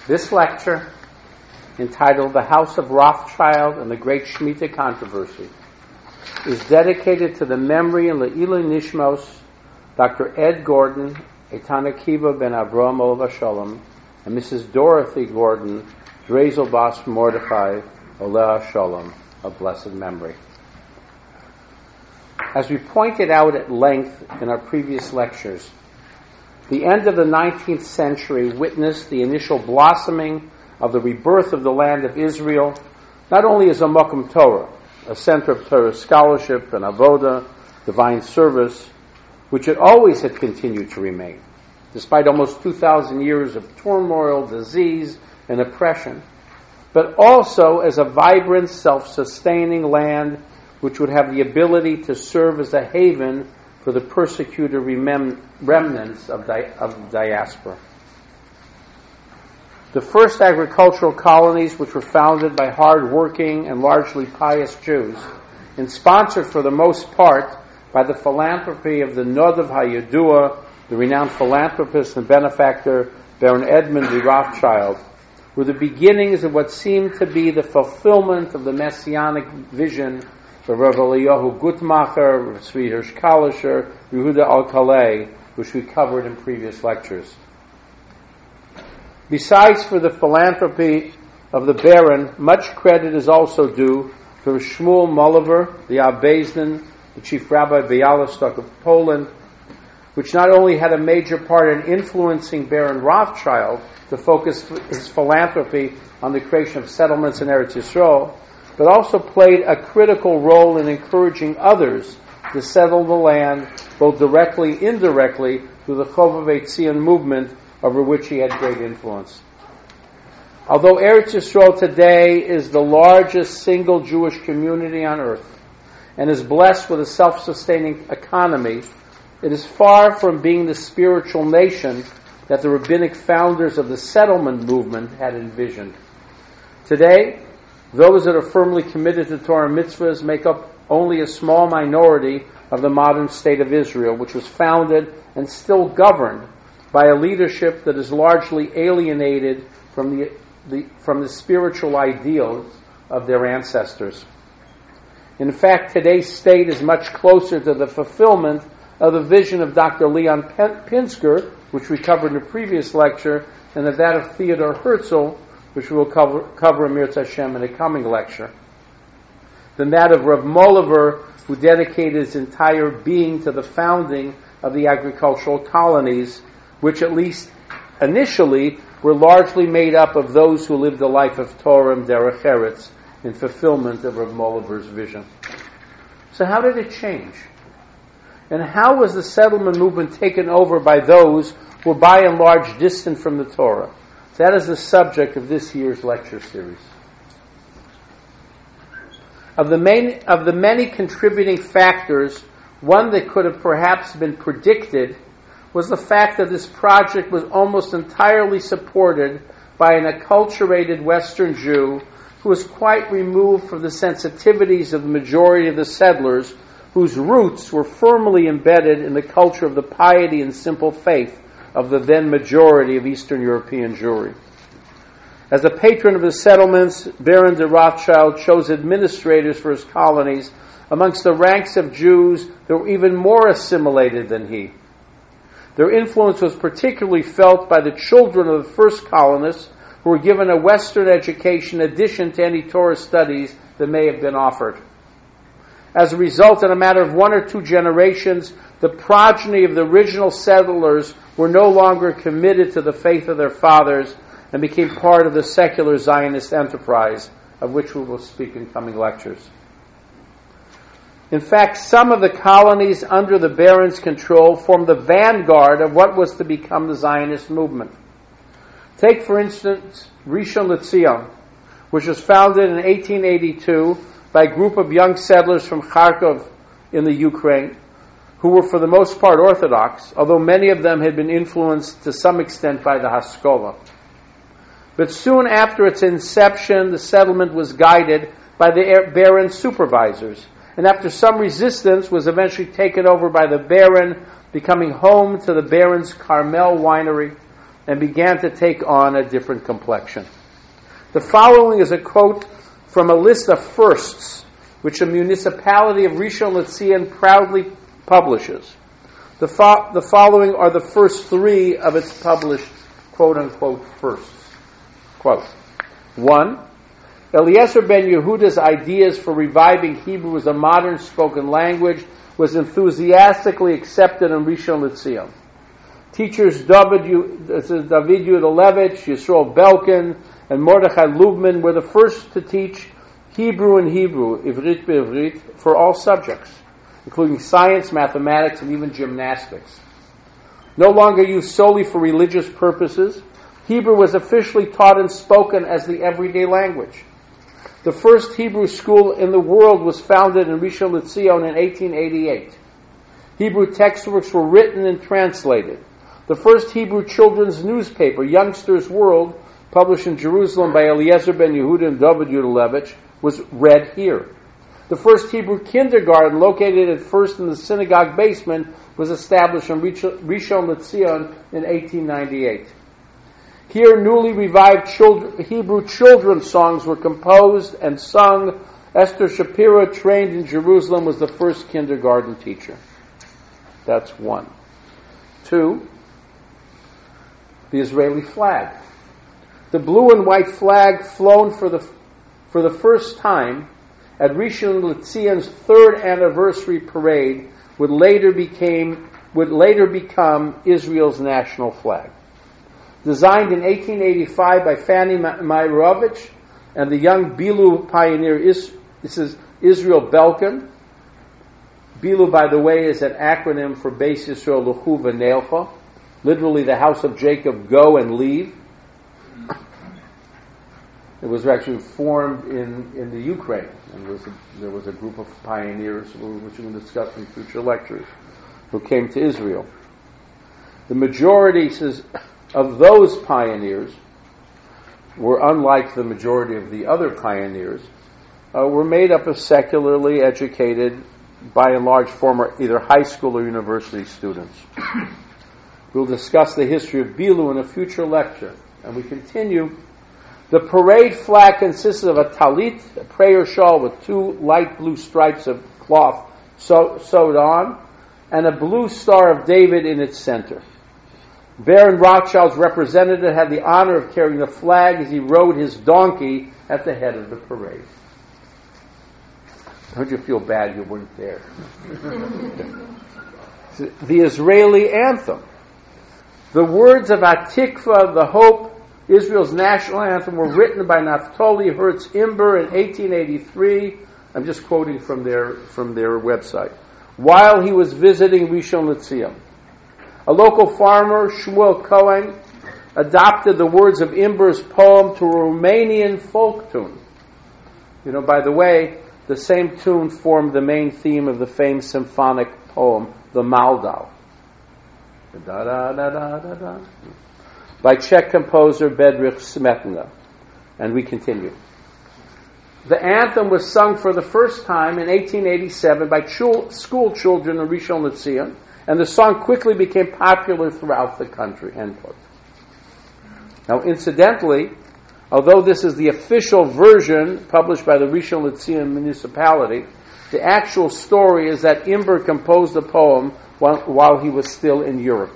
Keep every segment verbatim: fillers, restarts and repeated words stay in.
This lecture, entitled The House of Rothschild and the Great Shemitah Controversy, is dedicated to the memory and Le'ilui Nishmos Doctor Ed Gordon, Eitan Akiva ben Avram Olav Shalom, and Missus Dorothy Gordon, Drezel Bas Mordechai Oleh Shalom, of blessed memory. As we pointed out at length in our previous lectures, the end of the nineteenth century witnessed the initial blossoming of the rebirth of the land of Israel, not only as a Mokum Torah, a center of Torah scholarship and avoda, divine service, which it always had continued to remain, despite almost two thousand years of turmoil, disease, and oppression, but also as a vibrant, self-sustaining land which would have the ability to serve as a haven for the persecuted remem- remnants of, di- of diaspora. The first agricultural colonies, which were founded by hard-working and largely pious Jews, and sponsored for the most part by the philanthropy of the Nodav HaYadua, the renowned philanthropist and benefactor Baron Edmund de Rothschild, were the beginnings of what seemed to be the fulfillment of the messianic vision of Rav Eliyahu Gutmacher, Rav Tzvi Hirsch Kalischer, Yehuda Alkaleh, which we covered in previous lectures. Besides for the philanthropy of the Baron, much credit is also due to Shmuel Moliver, the Abbezin, the chief rabbi of Bialystok of Poland, which not only had a major part in influencing Baron Rothschild to focus his philanthropy on the creation of settlements in Eretz Yisrael, but also played a critical role in encouraging others to settle the land, both directly and indirectly, through the Chovavei Tzion movement, over which he had great influence. Although Eretz Yisrael today is the largest single Jewish community on earth and is blessed with a self-sustaining economy, it is far from being the spiritual nation that the rabbinic founders of the settlement movement had envisioned. Today, those that are firmly committed to Torah mitzvahs make up only a small minority of the modern state of Israel, which was founded and still governed by a leadership that is largely alienated from the, the from the spiritual ideals of their ancestors. In fact, today's state is much closer to the fulfillment of the vision of Doctor Leon Pinsker, which we covered in a previous lecture, and of that of Theodor Herzl, which we will cover, cover in Mirz Hashem in a coming lecture, than that of Rav Moliver, who dedicated his entire being to the founding of the agricultural colonies, which at least initially were largely made up of those who lived a life of Torah and Derech Eretz in fulfillment of Rav Moliver's vision. So how did it change? And how was the settlement movement taken over by those who were by and large distant from the Torah? That is the subject of this year's lecture series. Of the main, of the many contributing factors, one that could have perhaps been predicted was the fact that this project was almost entirely supported by an acculturated Western Jew who was quite removed from the sensitivities of the majority of the settlers, whose roots were firmly embedded in the culture of the piety and simple faith of the then majority of Eastern European Jewry. As the patron of the settlements, Baron de Rothschild chose administrators for his colonies amongst the ranks of Jews that were even more assimilated than he. Their influence was particularly felt by the children of the first colonists, who were given a Western education in addition to any Torah studies that may have been offered. As a result, in a matter of one or two generations, the progeny of the original settlers were no longer committed to the faith of their fathers and became part of the secular Zionist enterprise, of which we will speak in coming lectures. In fact, some of the colonies under the Baron's control formed the vanguard of what was to become the Zionist movement. Take, for instance, Rishon LeZion, which was founded in eighteen eighty-two by a group of young settlers from Kharkov in the Ukraine, who were for the most part Orthodox, although many of them had been influenced to some extent by the Haskalah. But soon after its inception, the settlement was guided by the Baron's supervisors, and after some resistance was eventually taken over by the Baron, becoming home to the Baron's Carmel winery, and began to take on a different complexion. The following is a quote from a list of firsts which a municipality of Rishon LeZion proudly publishes. The, fo- the following are the first three of its published quote-unquote firsts. Quote, one, Eliezer ben Yehuda's ideas for reviving Hebrew as a modern spoken language was enthusiastically accepted in Rishon LeZion. Teachers David, David Yudalevich, Yisroel Belkin, and Mordechai Lubman were the first to teach Hebrew in Hebrew, Ivrit be'Ivrit, for all subjects, including science, mathematics, and even gymnastics. No longer used solely for religious purposes, Hebrew was officially taught and spoken as the everyday language. The first Hebrew school in the world was founded in Rishon LeZion in eighteen eighty-eight. Hebrew textbooks were written and translated. The first Hebrew children's newspaper, Youngster's World, published in Jerusalem by Eliezer ben Yehuda and David Yudalevich, was read here. The first Hebrew kindergarten, located at first in the synagogue basement, was established in Rishon LeZion in eighteen ninety-eight. Here, newly revived children, Hebrew children's songs were composed and sung. Esther Shapiro, trained in Jerusalem, was the first kindergarten teacher. That's one. Two, the Israeli flag. The blue and white flag flown for the for the first time at Rishon LeZion's third anniversary parade would later became would later become Israel's national flag. Designed in eighteen eighty-five by Fanny Meyrovich and the young Bilu pioneer is, this is Israel Belkin. Bilu, by the way, is an acronym for Beis Yisrael L'chu V'Neilcha, literally the house of Jacob, go and leave. It was actually formed in, in the Ukraine, and there was, a, there was a group of pioneers, which we will discuss in future lectures, who came to Israel. The majority says, of those pioneers were, unlike the majority of the other pioneers, uh, were made up of secularly educated, by and large, former either high school or university students. We'll discuss the history of Bilu in a future lecture, and we continue. The parade flag consisted of a talit, a prayer shawl with two light blue stripes of cloth sew, sewed on, and a blue Star of David in its center. Baron Rothschild's representative had the honor of carrying the flag as he rode his donkey at the head of the parade. Don't you feel bad you weren't there? The Israeli anthem. The words of Atikva, the hope, Israel's national anthem, were written by Naftali Hertz Imber in eighteen eighty-three. I'm just quoting from their from their website. While he was visiting Rishon LeZion, a local farmer, Shmuel Cohen, adopted the words of Imber's poem to a Romanian folk tune. You know, by the way, the same tune formed the main theme of the famous symphonic poem, the Maldau. Da da da da da da. By Czech composer Bedřich Smetana. And we continue. The anthem was sung for the first time in eighteen eighty-seven by chul- school children in Rishon LeZion, and the song quickly became popular throughout the country. End quote. Now, incidentally, although this is the official version published by the Rishon LeZion municipality, the actual story is that Imber composed the poem while, while he was still in Europe.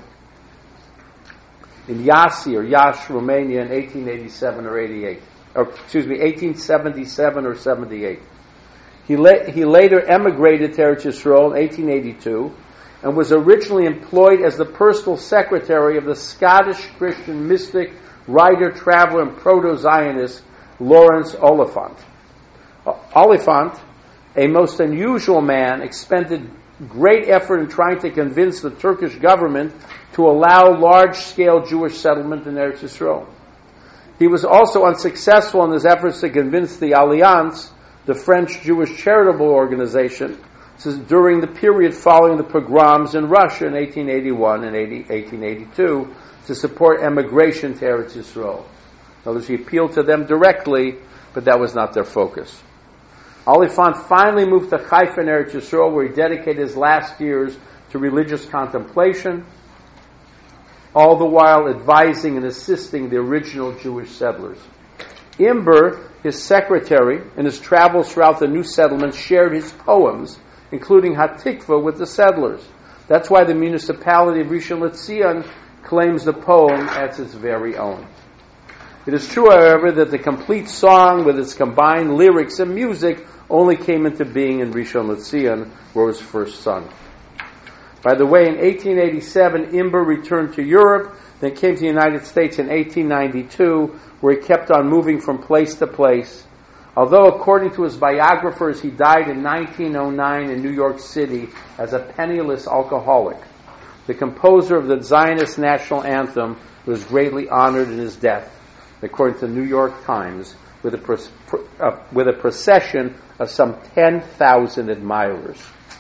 In Iași or Iași, Romania, in eighteen eighty-seven or eighty-eight, or excuse me, eighteen seventy-seven or seventy-eight. He la- he later emigrated to Eretz Yisrael in eighteen eighty-two and was originally employed as the personal secretary of the Scottish Christian mystic, writer, traveler, and proto-Zionist Lawrence Oliphant. Uh, Oliphant, a most unusual man, expended great effort in trying to convince the Turkish government to allow large-scale Jewish settlement in Eretz Yisrael. He was also unsuccessful in his efforts to convince the Alliance, the French Jewish charitable organization, during the period following the pogroms in Russia in eighteen eighty-one and eighteen eighty-two, to support emigration to Eretz Yisrael. In other words, he appealed to them directly, but that was not their focus. Oliphant finally moved to Haifa in Eretz Yisrael, where he dedicated his last years to religious contemplation. all the while advising and assisting the original Jewish settlers. Imber, his secretary, in his travels throughout the new settlements, shared his poems, including Hatikva, with the settlers. That's why the municipality of Rishon LeZion claims the poem as its very own. It is true, however, that the complete song with its combined lyrics and music only came into being in Rishon LeZion, where it was first sung. By the way, in eighteen eighty-seven, Imber returned to Europe, then came to the United States in eighteen ninety-two, where he kept on moving from place to place. Although, according to his biographers, he died in nineteen oh nine in New York City as a penniless alcoholic, the composer of the Zionist national anthem was greatly honored in his death, according to the New York Times, with a, pro- uh, with a procession of some ten thousand admirers.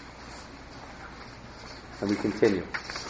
And we continue.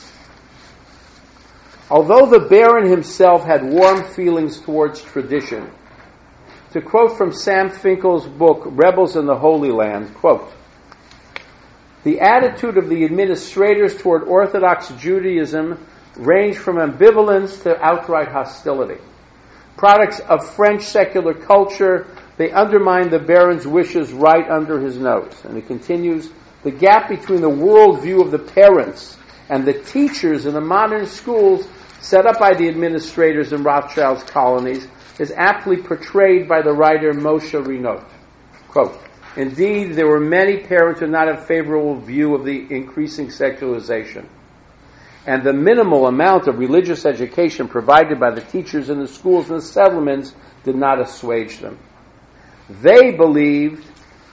Although the Baron himself had warm feelings towards tradition, to quote from Sam Finkel's book, Rebels in the Holy Land, quote, "The attitude of the administrators toward Orthodox Judaism ranged from ambivalence to outright hostility. Products of French secular culture, they undermined the Baron's wishes right under his nose." And he continues, "The gap between the worldview of the parents and the teachers in the modern schools set up by the administrators in Rothschild's colonies is aptly portrayed by the writer Moshe Rinot. Quote, "Indeed, there were many parents who did not have a favorable view of the increasing secularization. And the minimal amount of religious education provided by the teachers in the schools and the settlements did not assuage them. They believed,"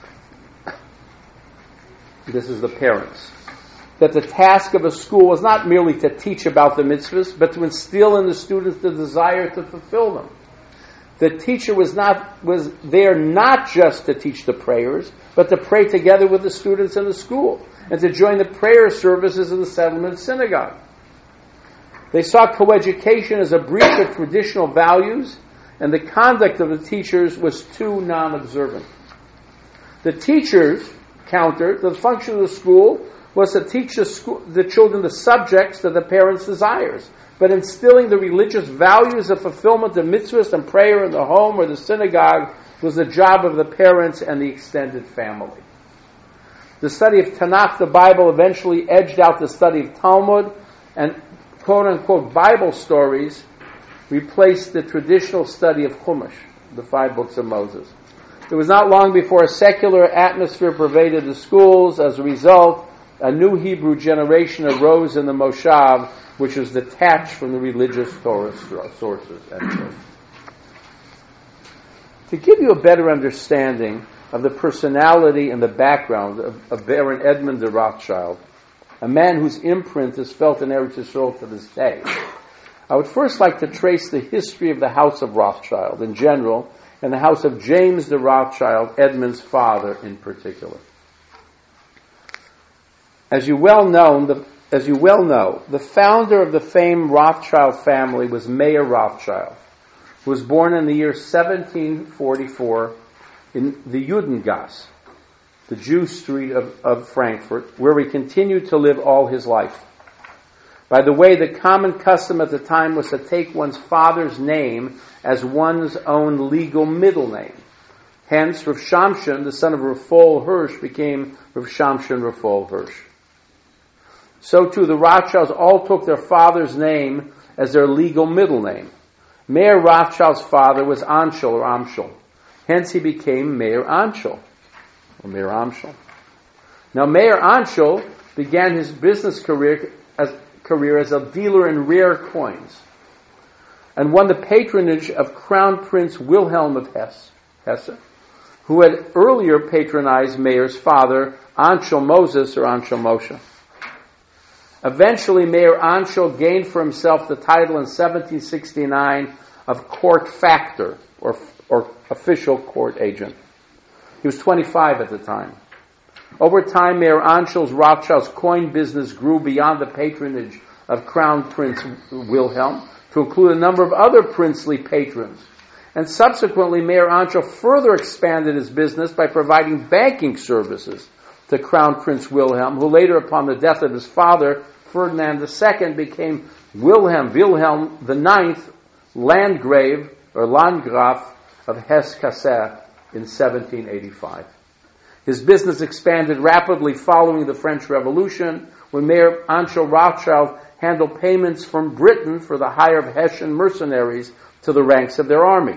this is the parents, "that the task of a school was not merely to teach about the mitzvahs, but to instill in the students the desire to fulfill them. The teacher was not was there not just to teach the prayers, but to pray together with the students in the school, and to join the prayer services in the settlement synagogue. They saw coeducation as a breach of traditional values, and the conduct of the teachers was too non-observant. The teachers countered the function of the school was to teach the, school, the children the subjects that the parents' desires, but instilling the religious values of fulfillment of mitzvahs and prayer in the home or the synagogue was the job of the parents and the extended family. The study of Tanakh, the Bible, eventually edged out the study of Talmud, and quote-unquote Bible stories replaced the traditional study of Chumash, the five books of Moses. It was not long before a secular atmosphere pervaded the schools. As a result, a new Hebrew generation arose in the Moshav, which was detached from the religious Torah sources. To give you a better understanding of the personality and the background of, of Baron Edmund de Rothschild, a man whose imprint is felt in Eretz Yisrael to this day, I would first like to trace the history of the House of Rothschild in general, and the house of James de Rothschild, Edmund's father in particular. As you well know, the, as you well know, the founder of the famed Rothschild family was Meir Rothschild, who was born in the year seventeen forty-four in the Judengasse, the Jew street of, of Frankfurt, where he continued to live all his life. By the way, the common custom at the time was to take one's father's name as one's own legal middle name. Hence, Rav Shamshon, the son of Rafal Hirsch, became Rav Shamshon Rafal Hirsch. So too, the Rothschilds all took their father's name as their legal middle name. Meir Rothschild's father was Anshel or Amshel. Hence, he became Meir Anshel or Meir Amshel. Now, Meir Anshel began his business career as career as a dealer in rare coins, and won the patronage of Crown Prince Wilhelm of Hesse, Hesse, who had earlier patronized Meir's father, Anshel Moses or Anshel Moshe. Eventually, Meir Anshel gained for himself the title in seventeen sixty-nine of court factor, or, or official court agent. He was twenty-five at the time. Over time, Meir Anshel's Rothschild's coin business grew beyond the patronage of Crown Prince Wilhelm to include a number of other princely patrons. And subsequently, Meir Anshel further expanded his business by providing banking services to Crown Prince Wilhelm, who later, upon the death of his father, Ferdinand the Second, became Wilhelm, Wilhelm the Ninth, Landgrave, or Landgraf of Hesse-Cassel in seventeen eighty-five. His business expanded rapidly following the French Revolution, when Mayor Anschel Rothschild handled payments from Britain for the hire of Hessian mercenaries to the ranks of their army.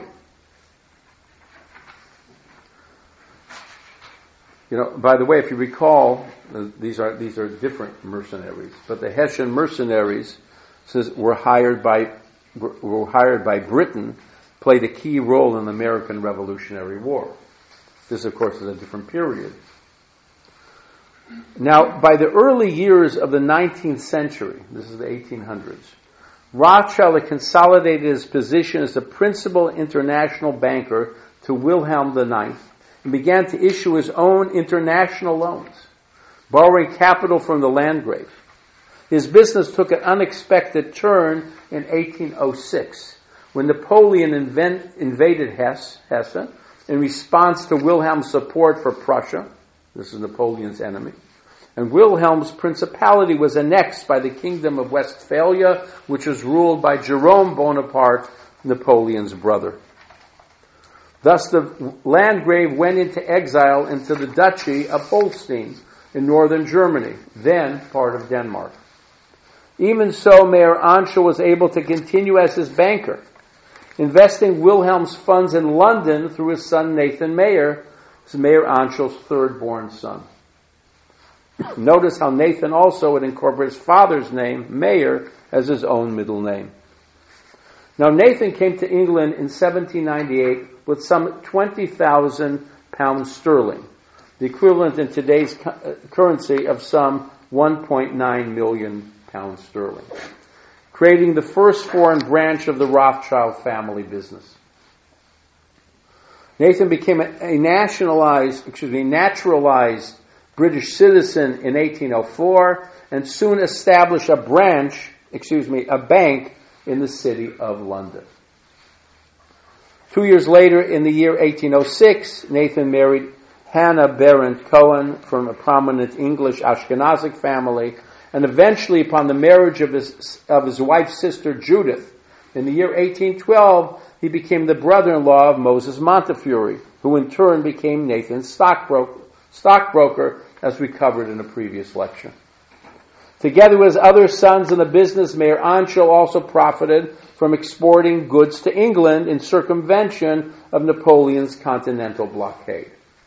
You know, by the way, if you recall, uh, these are these are different mercenaries, but the Hessian mercenaries says were hired by were, were hired by Britain, played a key role in the American Revolutionary War. This, of course, is a different period. Now, by the early years of the nineteenth century, this is the eighteen hundreds, Rothschild had consolidated his position as the principal international banker to Wilhelm the Ninth and began to issue his own international loans, borrowing capital from the Landgrave. His business took an unexpected turn in eighteen oh six, when Napoleon invent, invaded Hesse, Hesse in response to Wilhelm's support for Prussia. This is Napoleon's enemy. And Wilhelm's principality was annexed by the Kingdom of Westphalia, which was ruled by Jerome Bonaparte, Napoleon's brother. Thus the Landgrave went into exile into the Duchy of Holstein in northern Germany, then part of Denmark. Even so, Mayor Anschel was able to continue as his banker, investing Wilhelm's funds in London through his son Nathan Mayer, who is Mayor Anschel's third-born son. Notice how Nathan also would incorporate his father's name, Mayer, as his own middle name. Now Nathan came to England in seventeen ninety-eight with some twenty thousand pounds sterling, the equivalent in today's currency of some one point nine million pounds sterling, creating the first foreign branch of the Rothschild family business. Nathan became a, a nationalized, excuse me, naturalized British citizen in eighteen oh four and soon established a branch, excuse me, a bank in the city of London. Two years later, in the year eighteen oh six, Nathan married Hannah Berendt Cohen from a prominent English Ashkenazic family, and eventually, upon the marriage of his of his wife's sister Judith, in the year eighteen twelve, he became the brother-in-law of Moses Montefiore, who in turn became Nathan's stockbroker, stockbroker, as we covered in a previous lecture. Together with his other sons in the business, Mayor Anschel also profited from exporting goods to England in circumvention of Napoleon's continental blockade.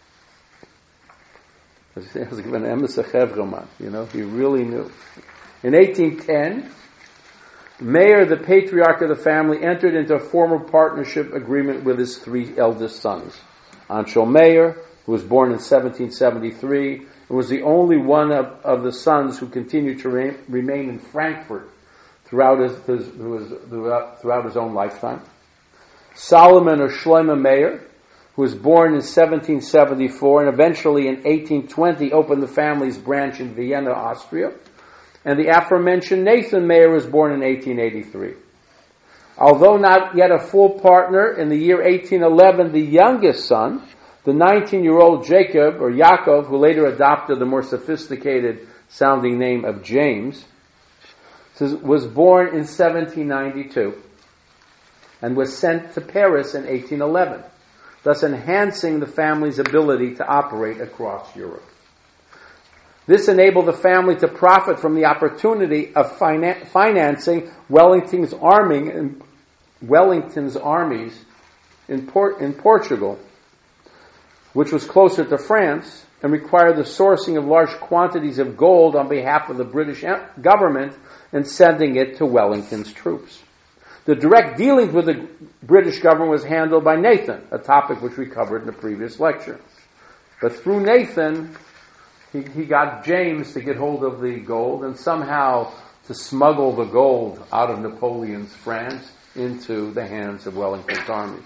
You know, he really knew. In eighteen ten, Mayer, the patriarch of the family, entered into a formal partnership agreement with his three eldest sons. Anschel Mayer, who was born in seventeen seventy-three, and was the only one of, of the sons who continued to re- remain in Frankfurt throughout his, his, his, throughout, throughout his own lifetime. Solomon or Shlomo Mayer, who was born in seventeen seventy-four and eventually in eighteen twenty opened the family's branch in Vienna, Austria. And the aforementioned Nathan Mayer was born in eighteen eighty-three. Although not yet a full partner, in the year eighteen eleven, the youngest son, the nineteen-year-old Jacob, or Yaakov, who later adopted the more sophisticated sounding name of James, was born in seventeen ninety-two and was sent to Paris in eighteen eleven, thus enhancing the family's ability to operate across Europe. This enabled the family to profit from the opportunity of finan- financing Wellington's arming and Wellington's armies in, Port- in Portugal, which was closer to France and required the sourcing of large quantities of gold on behalf of the British government and sending it to Wellington's troops. The direct dealings with the British government was handled by Nathan, a topic which we covered in the previous lecture. But through Nathan, he, he got James to get hold of the gold and somehow to smuggle the gold out of Napoleon's France into the hands of Wellington's armies.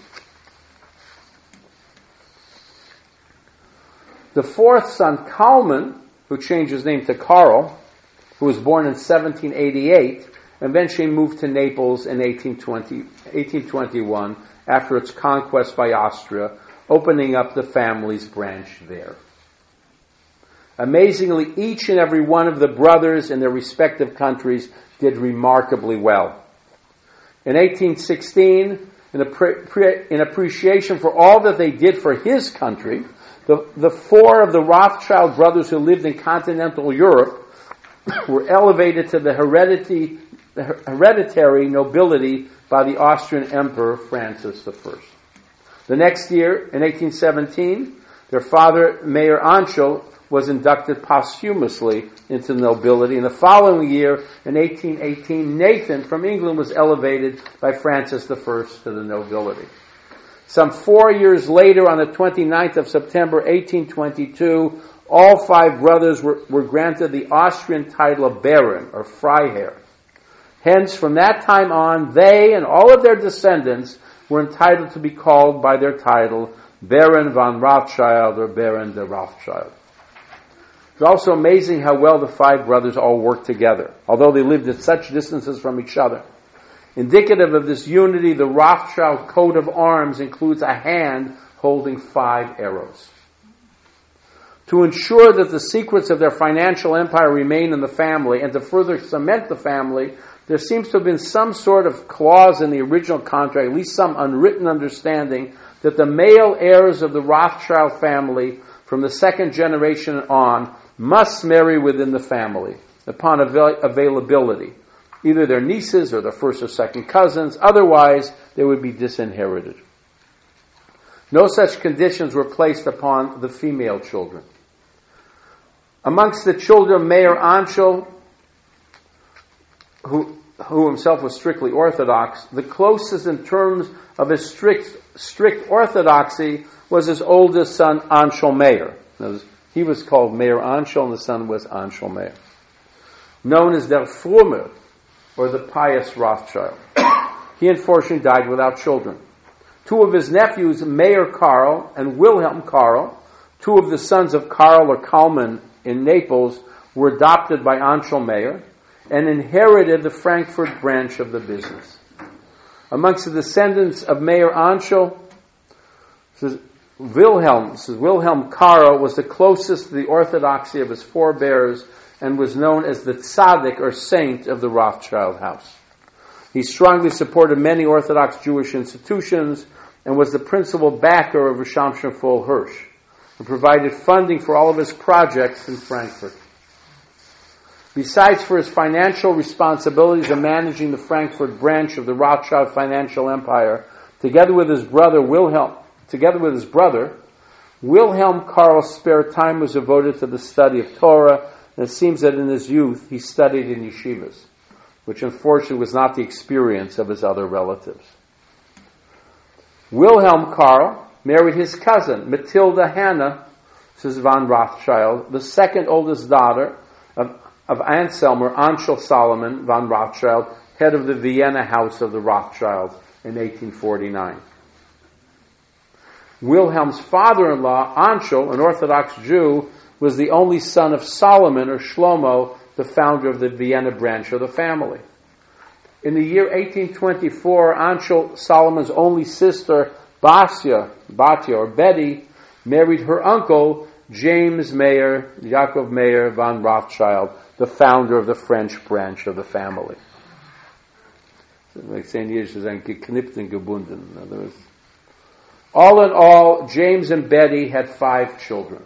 The fourth son, Kalman, who changed his name to Karl, who was born in seventeen eighty-eight, eventually moved to Naples in eighteen twenty, eighteen twenty-one after its conquest by Austria, opening up the family's branch there. Amazingly, each and every one of the brothers in their respective countries did remarkably well. In eighteen sixteen, in, appre- in appreciation for all that they did for his country, the, the four of the Rothschild brothers who lived in continental Europe were elevated to the heredity, the hereditary nobility by the Austrian Emperor Francis the First. The next year, in eighteen seventeen, their father, Mayer Anschel, was inducted posthumously into the nobility. And the following year, in eighteen eighteen, Nathan from England was elevated by Francis the First to the nobility. Some four years later, on the twenty-ninth of September, eighteen twenty-two, all five brothers were, were granted the Austrian title of Baron, or Freiherr. Hence, from that time on, they and all of their descendants were entitled to be called by their title Baron von Rothschild or Baron de Rothschild. It's also amazing how well the five brothers all worked together, although they lived at such distances from each other. Indicative of this unity, the Rothschild coat of arms includes a hand holding five arrows. To ensure that the secrets of their financial empire remain in the family and to further cement the family, there seems to have been some sort of clause in the original contract, at least some unwritten understanding, that the male heirs of the Rothschild family from the second generation on must marry within the family upon avail- availability, either their nieces or their first or second cousins. Otherwise, they would be disinherited. No such conditions were placed upon the female children. Amongst the children of Mayer Anschel, who, who himself was strictly Orthodox, the closest in terms of his strict, strict orthodoxy was his oldest son, Anschel Mayer. He was called Mayer Anschel, and the son was Anschel Mayer. Known as Der Fromme, or the pious Rothschild. He unfortunately died without children. Two of his nephews, Mayer Karl and Wilhelm Karl, two of the sons of Karl or Kalman in Naples, were adopted by Anschel Mayer and inherited the Frankfurt branch of the business. Amongst the descendants of Mayer Anschel, says Wilhelm, says Wilhelm Karl was the closest to the orthodoxy of his forebears and was known as the tzaddik or saint of the Rothschild house. He strongly supported many Orthodox Jewish institutions and was the principal backer of Risham Shmuel Hirsch, and provided funding for all of his projects in Frankfurt. Besides for his financial responsibilities in managing the Frankfurt branch of the Rothschild financial empire, together with his brother Wilhelm, together with his brother, Wilhelm Karl's spare time was devoted to the study of Torah, and it seems that in his youth he studied in yeshivas, which unfortunately was not the experience of his other relatives. Wilhelm Karl married his cousin, Matilda Hannah, says von Rothschild, the second oldest daughter of, of Anselm or Anschel Solomon von Rothschild, head of the Vienna house of the Rothschilds in eighteen forty-nine. Wilhelm's father-in-law, Anschel, an Orthodox Jew, was the only son of Solomon or Shlomo, the founder of the Vienna branch of the family. In the year eighteen twenty-four, Anschel, Solomon's only sister, Basia, Batya or Betty, married her uncle, James Mayer, Jacob Mayer von Rothschild, the founder of the French branch of the family. Like saying Yiddish is geknippt and gebunden. In other words, all in all, James and Betty had five children.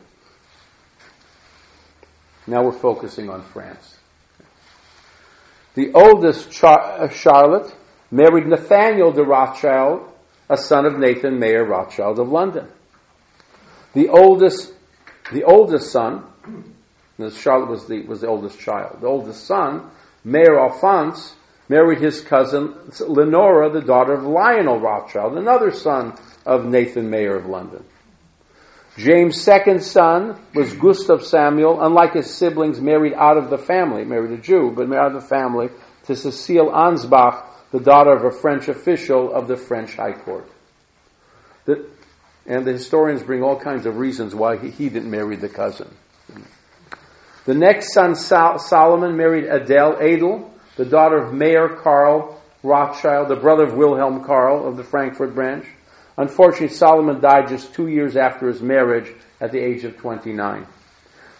Now we're focusing on France. The oldest, Char- Charlotte, married Nathaniel de Rothschild, a son of Nathan Mayer Rothschild of London. The oldest, the oldest son, Charlotte was the was the oldest child. The oldest son, Mayer Alphonse, married his cousin Lenora, the daughter of Lionel Rothschild, another son of Nathan Mayer of London. James' second son was Gustav Samuel, unlike his siblings, married out of the family, married a Jew, but married out of the family to Cecile Ansbach, the daughter of a French official of the French High Court. The, and the historians bring all kinds of reasons why he, he didn't marry the cousin. The next son, Sol- Solomon, married Adele Adel, the daughter of Mayer Karl Rothschild, the brother of Wilhelm Karl of the Frankfurt branch. Unfortunately, Solomon died just two years after his marriage at the age of twenty-nine.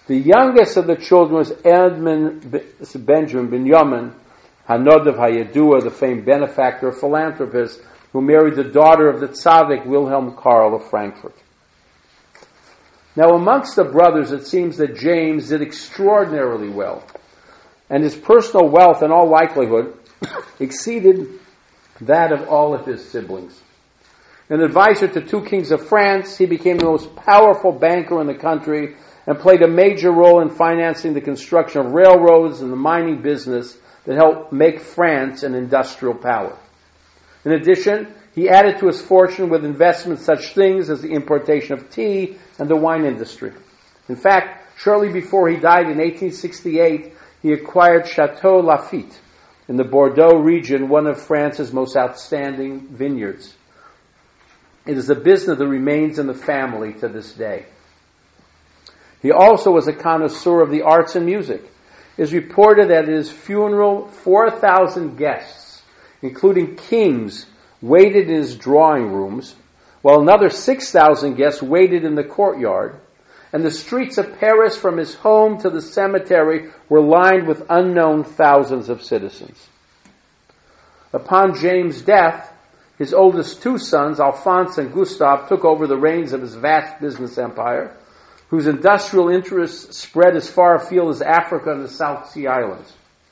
The youngest of the children was Edmund Benjamin Binyamin Hanodav Hayadua, the famed benefactor, philanthropist, who married the daughter of the tzaddik Wilhelm Karl of Frankfurt. Now, amongst the brothers, it seems that James did extraordinarily well, and his personal wealth, in all likelihood, exceeded that of all of his siblings. An advisor to two kings of France, he became the most powerful banker in the country and played a major role in financing the construction of railroads and the mining business that helped make France an industrial power. In addition, he added to his fortune with investments such things as the importation of tea and the wine industry. In fact, shortly before he died in eighteen sixty-eight, he acquired Chateau Lafite in the Bordeaux region, one of France's most outstanding vineyards. It is a business that remains in the family to this day. He also was a connoisseur of the arts and music. It is reported that at his funeral, four thousand guests, including kings, waited in his drawing rooms, while another six thousand guests waited in the courtyard, and the streets of Paris from his home to the cemetery were lined with unknown thousands of citizens. Upon James' death, his oldest two sons, Alphonse and Gustave, took over the reins of his vast business empire, whose industrial interests spread as far afield as Africa and the South Sea Islands.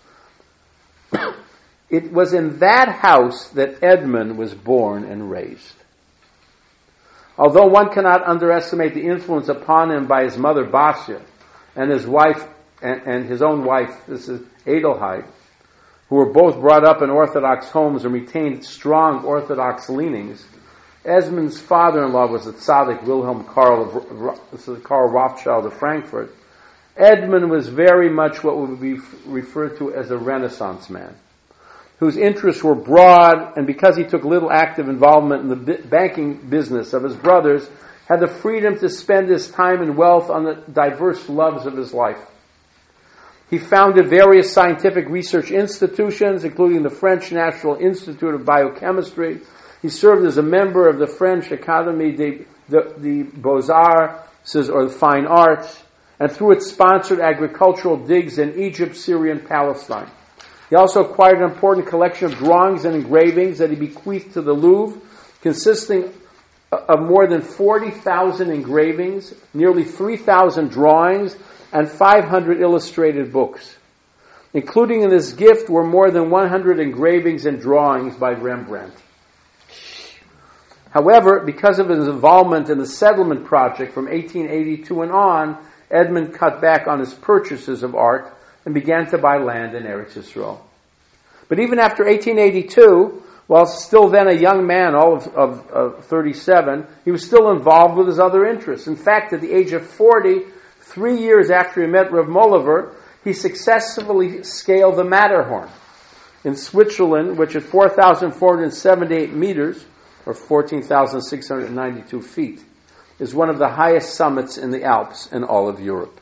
It was in that house that Edmund was born and raised. Although one cannot underestimate the influence upon him by his mother Basia and his wife and, and his own wife, this is Adelheid, who were both brought up in Orthodox homes and retained strong Orthodox leanings, Edmund's father-in-law was the tzaddik Wilhelm Karl of Karl Rothschild of Frankfurt. Edmund was very much what would be referred to as a Renaissance man, whose interests were broad, and because he took little active involvement in the banking business of his brothers, had the freedom to spend his time and wealth on the diverse loves of his life. He founded various scientific research institutions, including the French National Institute of Biochemistry. He served as a member of the French Académie des de, de Beaux-Arts, or the Fine Arts, and through it sponsored agricultural digs in Egypt, Syria, and Palestine. He also acquired an important collection of drawings and engravings that he bequeathed to the Louvre, consisting of more than forty thousand engravings, nearly three thousand drawings, and five hundred illustrated books. Including in his gift were more than one hundred engravings and drawings by Rembrandt. However, because of his involvement in the settlement project from eighteen eighty-two and on, Edmund cut back on his purchases of art and began to buy land in Eretz Yisrael. But even after eighteen eighty-two, while still then a young man, all of, of, of thirty-seven, he was still involved with his other interests. In fact, at the age of forty, three years after he met Rav Molliver, he successfully scaled the Matterhorn in Switzerland, which at four thousand four hundred seventy-eight meters, or fourteen thousand six hundred ninety-two feet, is one of the highest summits in the Alps in all of Europe.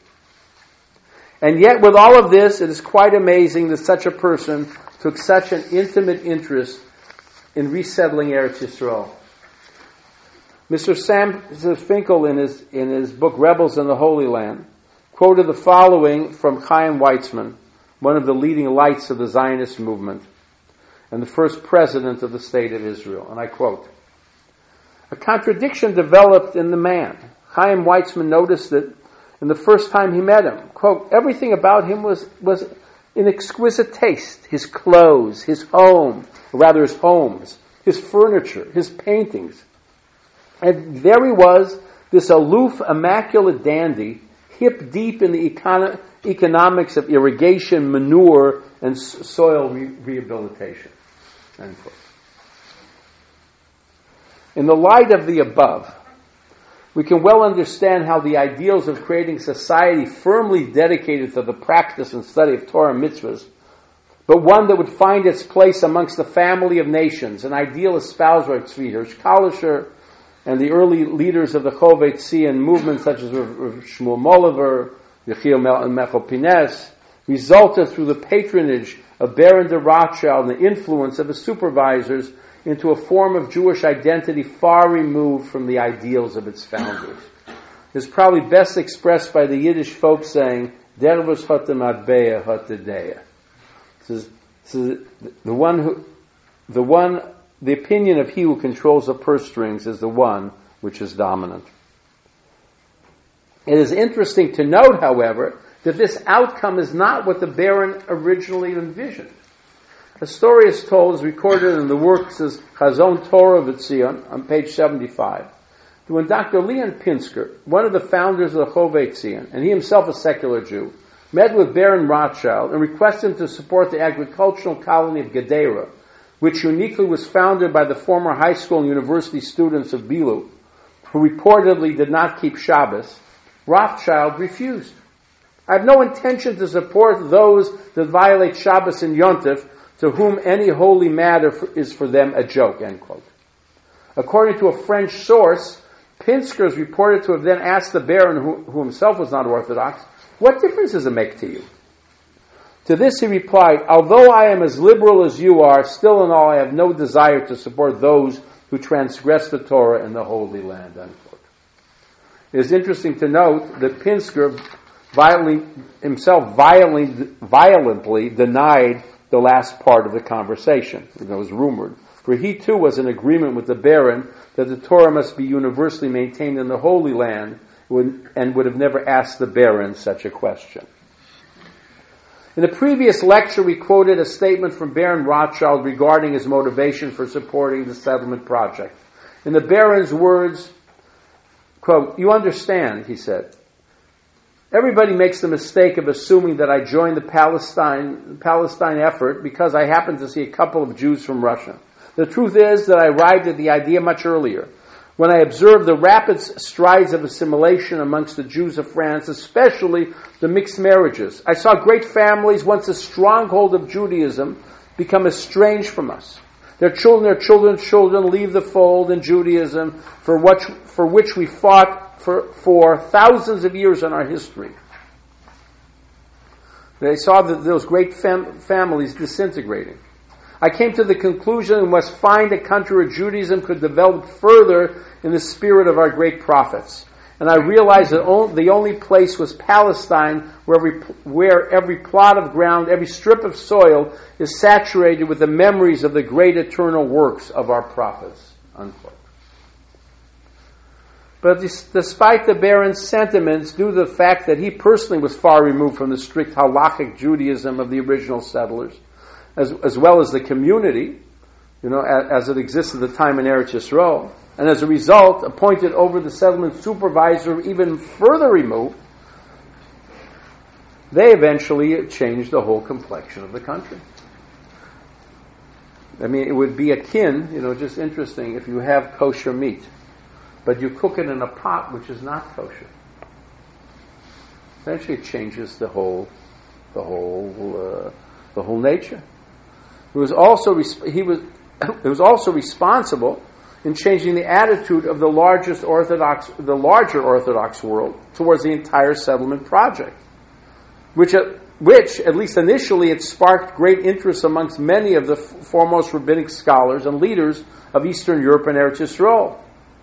And yet, with all of this, it is quite amazing that such a person took such an intimate interest in resettling Eretz Yisrael. Mister Sam Finkel, in his in his book Rebels in the Holy Land, quoted the following from Chaim Weizmann, one of the leading lights of the Zionist movement and the first president of the State of Israel. And I quote, "A contradiction developed in the man. Chaim Weizmann noticed that in the first time he met him, quote, everything about him was, was in exquisite taste. His clothes, his home, or rather his homes, his furniture, his paintings. And there he was, this aloof, immaculate dandy, hip deep in the econ- economics of irrigation, manure, and s- soil re- rehabilitation." End quote. In the light of the above, we can well understand how the ideals of creating society firmly dedicated to the practice and study of Torah and mitzvahs, but one that would find its place amongst the family of nations, an ideal espoused by Tzvi Hirsch Kalischer and the early leaders of the Chovei Tzion movement, such as Shmuel Moliver, Yechiel Mechel Pines, resulted through the patronage of Baron de Rothschild and the influence of his supervisors into a form of Jewish identity far removed from the ideals of its founders. is probably best expressed by the Yiddish folk saying, "Dervus hat de matbeya hat de deya." This is the one who, the one, the opinion of he who controls the purse strings is the one which is dominant. It is interesting to note, however, that this outcome is not what the Baron originally envisioned. A story is told, is recorded in the works as Chazon Torah V'Tzion on page seventy-five, that when Doctor Leon Pinsker, one of the founders of the Chovei Tzion, and he himself a secular Jew, met with Baron Rothschild and requested him to support the agricultural colony of Gedera, which uniquely was founded by the former high school and university students of Bilu, who reportedly did not keep Shabbos, Rothschild refused. "I have no intention to support those that violate Shabbos and Yontif, to whom any holy matter is for them a joke," end quote. According to a French source, Pinsker is reported to have then asked the Baron, who, who himself was not Orthodox, "What difference does it make to you?" To this he replied, "Although I am as liberal as you are, still in all I have no desire to support those who transgress the Torah in the Holy Land," end quote. It is interesting to note that Pinsker violently, himself violently, violently denied the last part of the conversation. It was rumored. For he too was in agreement with the Baron that the Torah must be universally maintained in the Holy Land, and would have never asked the Baron such a question. In the previous lecture, we quoted a statement from Baron Rothschild regarding his motivation for supporting the settlement project. In the Baron's words, quote, "You understand," he said, "everybody makes the mistake of assuming that I joined the Palestine, Palestine effort because I happened to see a couple of Jews from Russia. The truth is that I arrived at the idea much earlier, when I observed the rapid strides of assimilation amongst the Jews of France, especially the mixed marriages. I saw great families, once a stronghold of Judaism, become estranged from us. Their children, their children's children leave the fold in Judaism for, what, for which we fought for, for thousands of years in our history. They saw that those great fam- families disintegrating. I came to the conclusion we must find a country where Judaism could develop further in the spirit of our great prophets. And I realized that only, the only place was Palestine, where every, where every plot of ground, every strip of soil is saturated with the memories of the great eternal works of our prophets." Unquote. But this, despite the Baron's sentiments, due to the fact that he personally was far removed from the strict halachic Judaism of the original settlers, as, as well as the community, you know, as, as it existed at the time in Eretz Yisrael, and as a result, appointed over the settlement supervisor even further removed, they eventually changed the whole complexion of the country. I mean, it would be akin, you know, just interesting if you have kosher meat, but you cook it in a pot which is not kosher. Eventually, it changes the whole, the whole, uh, the whole nature. It was also he was it was also responsible in changing the attitude of the largest Orthodox, the larger Orthodox world towards the entire settlement project, which, which at least initially, it sparked great interest amongst many of the f- foremost rabbinic scholars and leaders of Eastern Europe and Eretz Yisrael.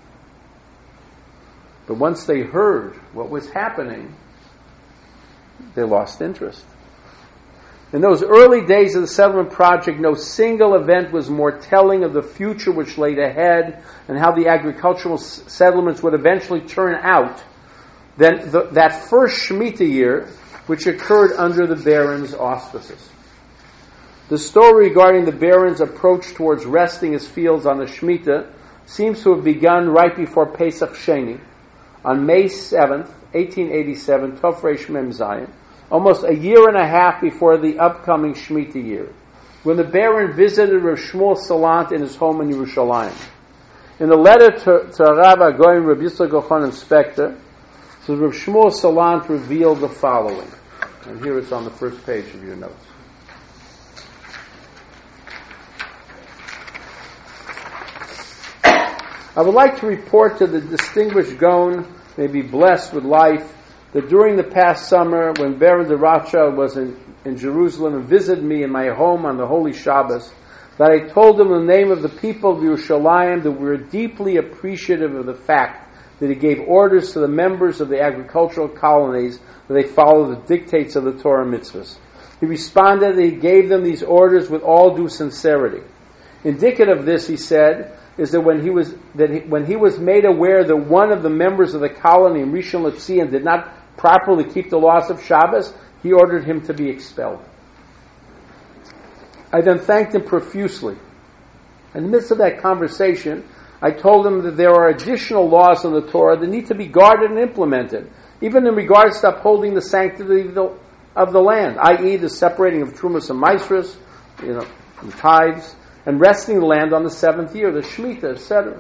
But once they heard what was happening, they lost interest. In those early days of the settlement project, no single event was more telling of the future which laid ahead and how the agricultural s- settlements would eventually turn out than the, that first Shemitah year, which occurred under the Baron's auspices. The story regarding the Baron's approach towards resting his fields on the Shemitah seems to have begun right before Pesach Sheni, on May seventh, eighteen eighty-seven, Tov Reish Mem Zayin, almost a year and a half before the upcoming Shemitah year, when the Baron visited Rav Shmuel Salant in his home in Yerushalayim. In the letter to, to Rav Agoyim Rav Yitzchak Yochanan Spector, so Rav Shmuel Salant revealed the following. And here it's on the first page of your notes. I would like to report to the distinguished Gaon, may be blessed with life, that during the past summer, when Baron de Rothschild was in, in Jerusalem and visited me in my home on the Holy Shabbos, that I told him in the name of the people of Yerushalayim that we were deeply appreciative of the fact that he gave orders to the members of the agricultural colonies that they follow the dictates of the Torah mitzvahs. He responded that he gave them these orders with all due sincerity. Indicative of this, he said, is that when he was that he, when he was made aware that one of the members of the colony in Rishon LeZion did not properly keep the laws of Shabbos, he ordered him to be expelled. I then thanked him profusely. In the midst of that conversation, I told him that there are additional laws in the Torah that need to be guarded and implemented, even in regards to upholding the sanctity of the, of the land, that is the separating of Trumas and Maasros, you know, and tithes, and resting the land on the seventh year, the Shemitah, et cetera.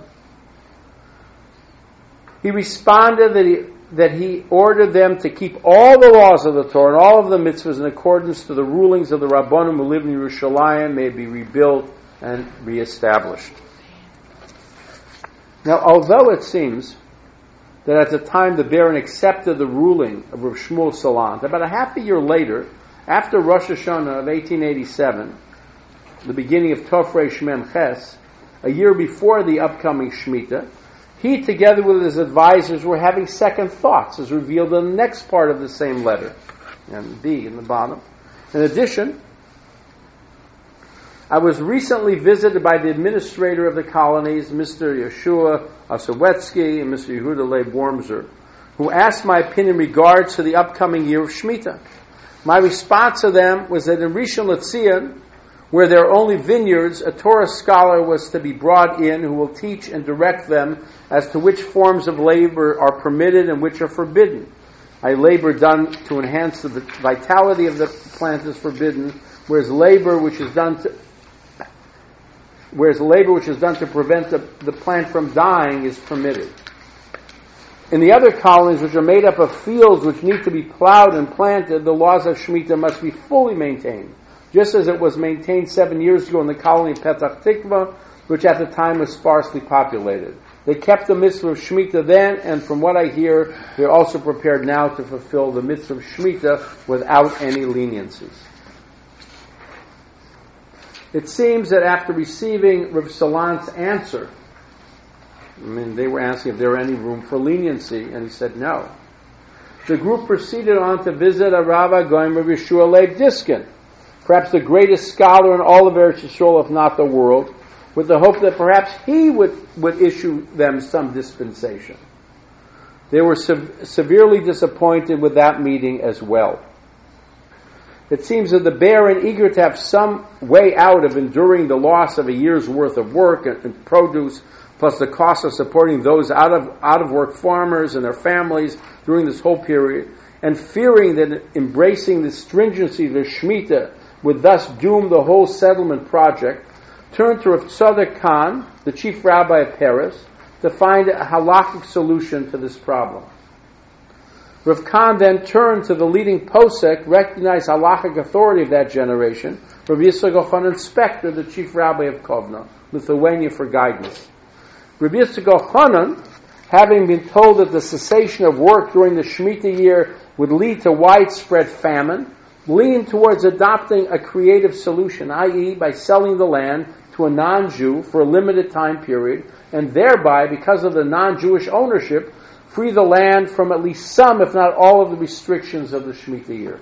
He responded that he, that he ordered them to keep all the laws of the Torah and all of the mitzvahs in accordance to the rulings of the Rabbanim who live in Yerushalayim may be rebuilt and reestablished. Now, although it seems that at the time the Baron accepted the ruling of Rav Shmuel Salant, about a half a year later, after Rosh Hashanah of eighteen eighty-seven, the beginning of Tofrei Mem Ches, a year before the upcoming Shemitah, he, together with his advisors, were having second thoughts, as revealed in the next part of the same letter, and B in the bottom. In addition, I was recently visited by the administrator of the colonies, Mister Yeshua Osowetsky and Mister Yehuda Leib Wormser, who asked my opinion in regards to the upcoming year of Shemitah. My response to them was that in Rishon LeZion, where there are only vineyards, a Torah scholar was to be brought in who will teach and direct them as to which forms of labor are permitted and which are forbidden. A labor done to enhance the vitality of the plant is forbidden, whereas labor which is done to whereas labor which is done to prevent the, the plant from dying is permitted. In the other colonies, which are made up of fields which need to be plowed and planted, the laws of Shemitah must be fully maintained, just as it was maintained seven years ago in the colony of Petach Tikva, which at the time was sparsely populated. They kept the mitzvah of Shemitah then, and from what I hear, they're also prepared now to fulfill the mitzvah of Shemitah without any leniencies. It seems that after receiving Rav Salant's answer, I mean, they were asking if there were any room for leniency, and he said no. The group proceeded on to visit a Rav Goim Rav Yeshua Leib Diskin, perhaps the greatest scholar in all of Eretz Yisrael, if not the world, with the hope that perhaps he would, would issue them some dispensation. They were sev- severely disappointed with that meeting as well. It seems that the Baron, eager to have some way out of enduring the loss of a year's worth of work and, and produce, plus the cost of supporting those out of out of work farmers and their families during this whole period, and fearing that embracing the stringency of the Shemitah would thus doom the whole settlement project, turned to Rav Tzadok Khan, the chief rabbi of Paris, to find a halakhic solution to this problem. Rav Khan then turned to the leading posek, recognized halachic authority of that generation, Rav Yitzchak Elchanan Spector, the chief rabbi of Kovna, Lithuania, for guidance. Rav Yitzchak Elchanan, having been told that the cessation of work during the Shemitah year would lead to widespread famine, leaned towards adopting a creative solution, that is, by selling the land to a non-Jew for a limited time period, and thereby, because of the non-Jewish ownership, free the land from at least some, if not all, of the restrictions of the Shemitah year.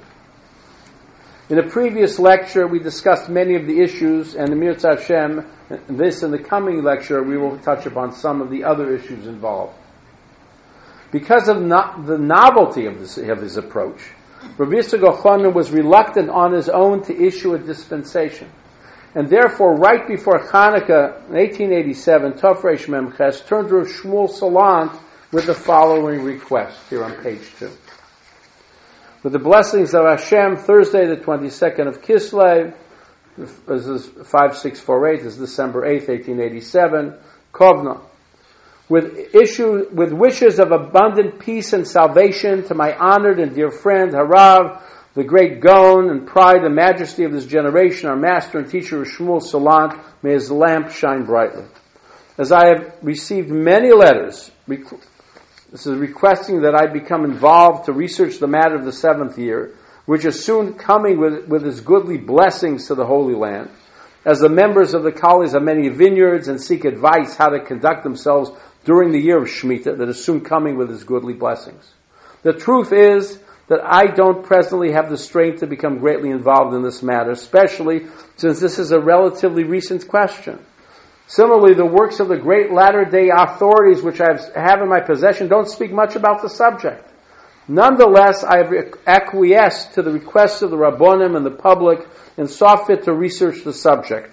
In a previous lecture, we discussed many of the issues, and the Mirza Hashem, this in the coming lecture, we will touch upon some of the other issues involved. Because of no- the novelty of, this, of his approach, Rav Yitzchak Elchanan was reluctant on his own to issue a dispensation. And therefore, right before Hanukkah in eighteen eighty-seven, Tofrei Mem Ches turned to Rav Shmuel Salant with the following request, here on page two. With the blessings of Hashem, Thursday the twenty-second of Kislev, this is five six four eight, this is December eighth, eighteen eighty-seven, Kovna. With issue, with wishes of abundant peace and salvation to my honored and dear friend Harav, the great Gaon and pride and majesty of this generation, our master and teacher Shmuel Salant, may his lamp shine brightly. As I have received many letters, rec- this is requesting that I become involved to research the matter of the seventh year, which is soon coming with, with his goodly blessings to the Holy Land. as the members of the colonies have many vineyards and seek advice how to conduct themselves during the year of Shemitah that is soon coming with its goodly blessings. The truth is that I don't presently have the strength to become greatly involved in this matter, especially since this is a relatively recent question. Similarly, the works of the great latter-day authorities which I have in my possession don't speak much about the subject. Nonetheless, I have acquiesced to the requests of the Rabbonim and the public and saw fit to research the subject.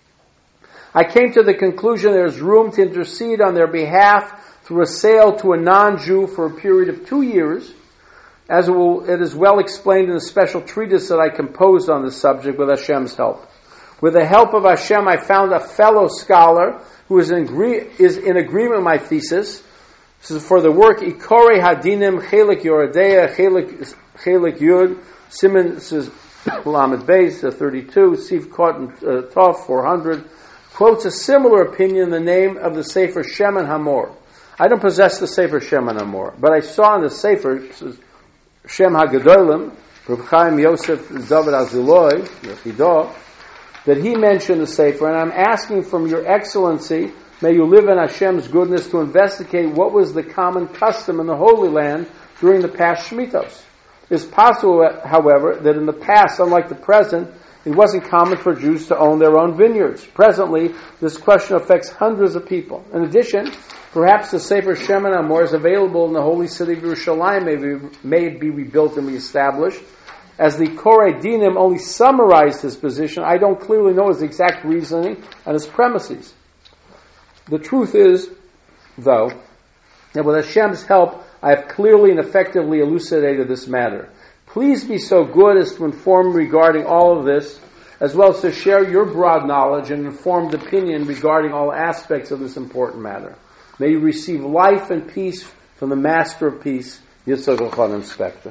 I came to the conclusion there is room to intercede on their behalf through a sale to a non-Jew for a period of two years, as it, will, it is well explained in a special treatise that I composed on this subject with Hashem's help. With the help of Hashem, I found a fellow scholar who is in, agree, is in agreement with my thesis. This is for the work Ikore Hadinim Chelik Yoredeya Chelik Chelik Yud Simon. This is Lamed Beis thirty-two Sif Kot and uh, Tov four hundred. Quotes a similar opinion in the name of the Sefer Shem and Hamor. I don't possess the Sefer Shem and Hamor, but I saw in the Sefer Shem HaGadolim, Reb Chaim Yosef David Azuloi, Yechidah, that he mentioned the Sefer, and I'm asking from your excellency, may you live in Hashem's goodness, to investigate what was the common custom in the Holy Land during the past Shemitos. It's possible, however, that in the past, unlike the present, it wasn't common for Jews to own their own vineyards. Presently, this question affects hundreds of people. In addition, perhaps the Sefer Shem and Hamor is available in the holy city of Yerushalayim, may, be, may it be rebuilt and reestablished. As the Korei Dinim only summarized his position, I don't clearly know his exact reasoning and his premises. The truth is, though, that with Hashem's help, I have clearly and effectively elucidated this matter. Please be so good as to inform regarding all of this, as well as to share your broad knowledge and informed opinion regarding all aspects of this important matter. May you receive life and peace from the Master of Peace, Yitzchak Elchanan Spector.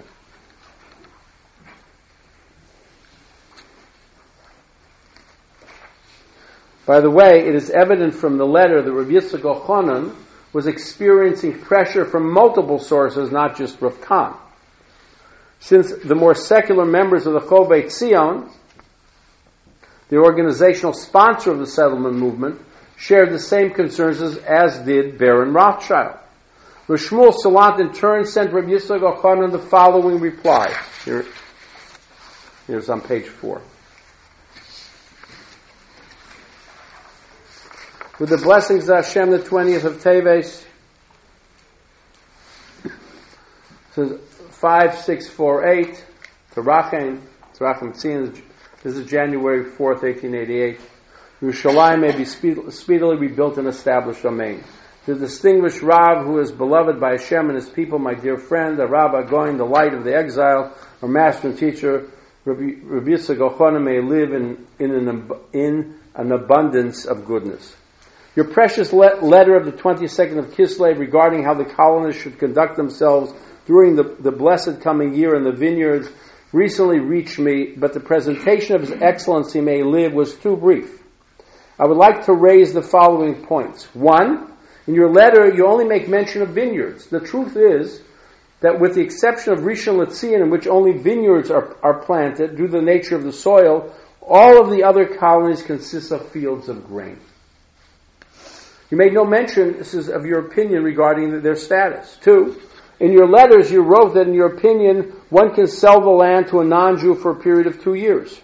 By the way, it is evident from the letter that Rav Yitzchak Elchanan was experiencing pressure from multiple sources, not just Rav Kahn. Since the more secular members of the Chovei Tzion, the organizational sponsor of the settlement movement, shared the same concerns as, as did Baron Rothschild. Rav Shmuel Salant in turn sent Rav Yitzchak Elchanan the following reply. Here, here's on page four. With the blessings of Hashem, the twentieth of Teves, says five six four eight, Terachim, Terachim Tzin, this is January fourth, eighteen eighty-eight. Yerushalayim may be speed, speedily rebuilt and established, Amen. The distinguished Rav, who is beloved by Hashem and his people, my dear friend, the Rav Agoin, the light of the exile, our master and teacher, Rabbi Yitzchak Elchanan, may live in, in, an, in an abundance of goodness. Your precious le- letter of the twenty-second of Kislev regarding how the colonists should conduct themselves during the, the blessed coming year in the vineyards recently reached me, but the presentation of His Excellency may live was too brief. I would like to raise the following points. One, in your letter you only make mention of vineyards. The truth is that with the exception of Rishon LeZion, in which only vineyards are, are planted due to the nature of the soil, all of the other colonies consist of fields of grain. You made no mention, this is of your opinion regarding their status. Two, in your letters you wrote that in your opinion one can sell the land to a non-Jew for a period of two years.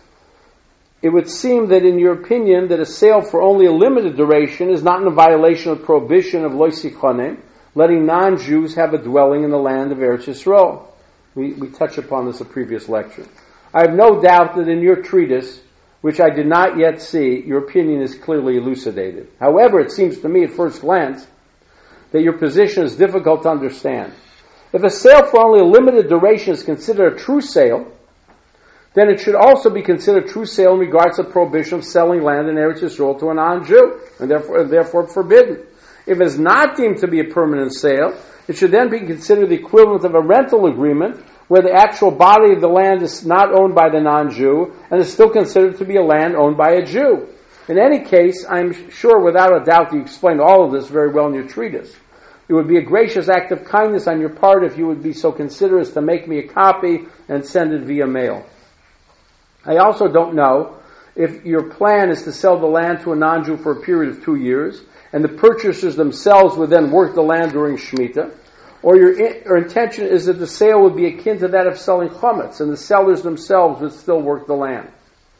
It would seem that in your opinion that a sale for only a limited duration is not in a violation of the prohibition of Lo Sichonem, letting non-Jews have a dwelling in the land of Eretz Yisrael. We, we touched upon this in a previous lecture. I have no doubt that in your treatise, which I did not yet see, your opinion is clearly elucidated. However, it seems to me at first glance that your position is difficult to understand. If a sale for only a limited duration is considered a true sale, then it should also be considered a true sale in regards to the prohibition of selling land in Eretz Yisrael to a non-Jew, and therefore, therefore forbidden. If it is not deemed to be a permanent sale, it should then be considered the equivalent of a rental agreement where the actual body of the land is not owned by the non-Jew and is still considered to be a land owned by a Jew. In any case, I'm sure without a doubt you explained all of this very well in your treatise. It would be a gracious act of kindness on your part if you would be so considerate as to make me a copy and send it via mail. I also don't know if your plan is to sell the land to a non-Jew for a period of two years, and the purchasers themselves would then work the land during Shemitah, or your, in, your intention is that the sale would be akin to that of selling chametz, and the sellers themselves would still work the land.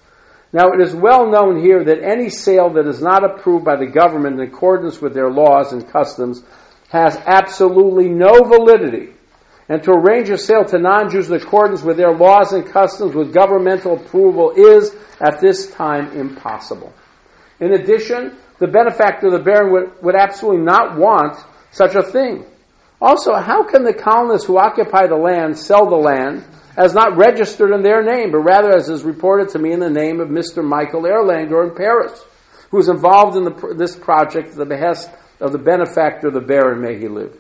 Now, it is well known here that any sale that is not approved by the government in accordance with their laws and customs has absolutely no validity. And to arrange a sale to non-Jews in accordance with their laws and customs with governmental approval is, at this time, impossible. In addition, the benefactor of the baron would, would absolutely not want such a thing. Also, how can the colonists who occupy the land sell the land as not registered in their name, but rather as is reported to me in the name of Mister Michael Erlanger in Paris, who was involved in the, this project at the behest of the benefactor of the baron, may he live.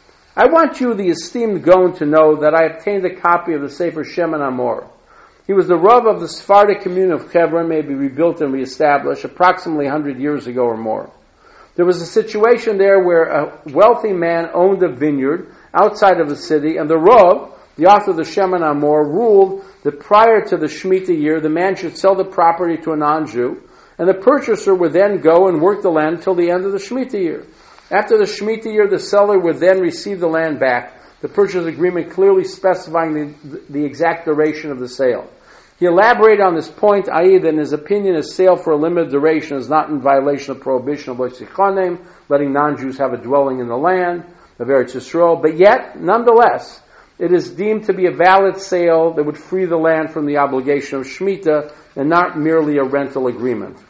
I want you, the esteemed Gaon, to know that I obtained a copy of the Sefer Shemen Amor. He was the Rav of the Sephardic community of Hebron, may be rebuilt and reestablished, approximately one hundred years ago or more. There was a situation there where a wealthy man owned a vineyard outside of the city, and the Rav, the author of the Shemen Amor, ruled that prior to the Shemitah year, the man should sell the property to a non-Jew, and the purchaser would then go and work the land until the end of the Shemitah year. After the Shemitah year, the seller would then receive the land back, the purchase agreement clearly specifying the, the exact duration of the sale. He elaborated on this point, that is, that in his opinion, a sale for a limited duration is not in violation of prohibition of Loisichonim, letting non-Jews have a dwelling in the land of Eretz Yisrael, but yet, nonetheless, it is deemed to be a valid sale that would free the land from the obligation of Shemitah and not merely a rental agreement.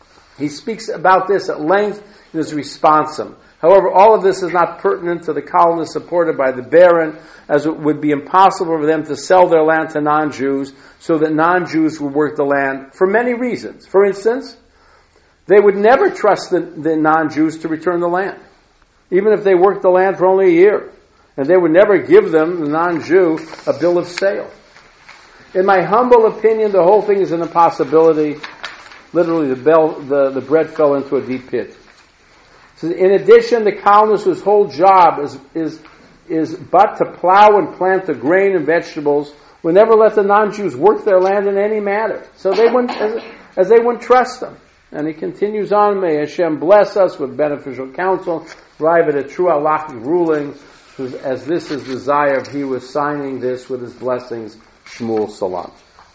He speaks about this at length in his responsum. However, all of this is not pertinent to the colonists supported by the baron, as it would be impossible for them to sell their land to non-Jews so that non-Jews would work the land for many reasons. For instance, they would never trust the, the non-Jews to return the land, even if they worked the land for only a year. And they would never give them, the non-Jew, a bill of sale. In my humble opinion, the whole thing is an impossibility. Literally, the, bell, the, the bread fell into a deep pit. So in addition, the colonists whose whole job is, is, is but to plow and plant the grain and vegetables will never let the non-Jews work their land in any matter. So they wouldn't, as, as they wouldn't trust them. And he continues on, may Hashem bless us with beneficial counsel, arrive at a true halachic ruling, as this is the desire of he who is signing this with his blessings, Shmuel Salant.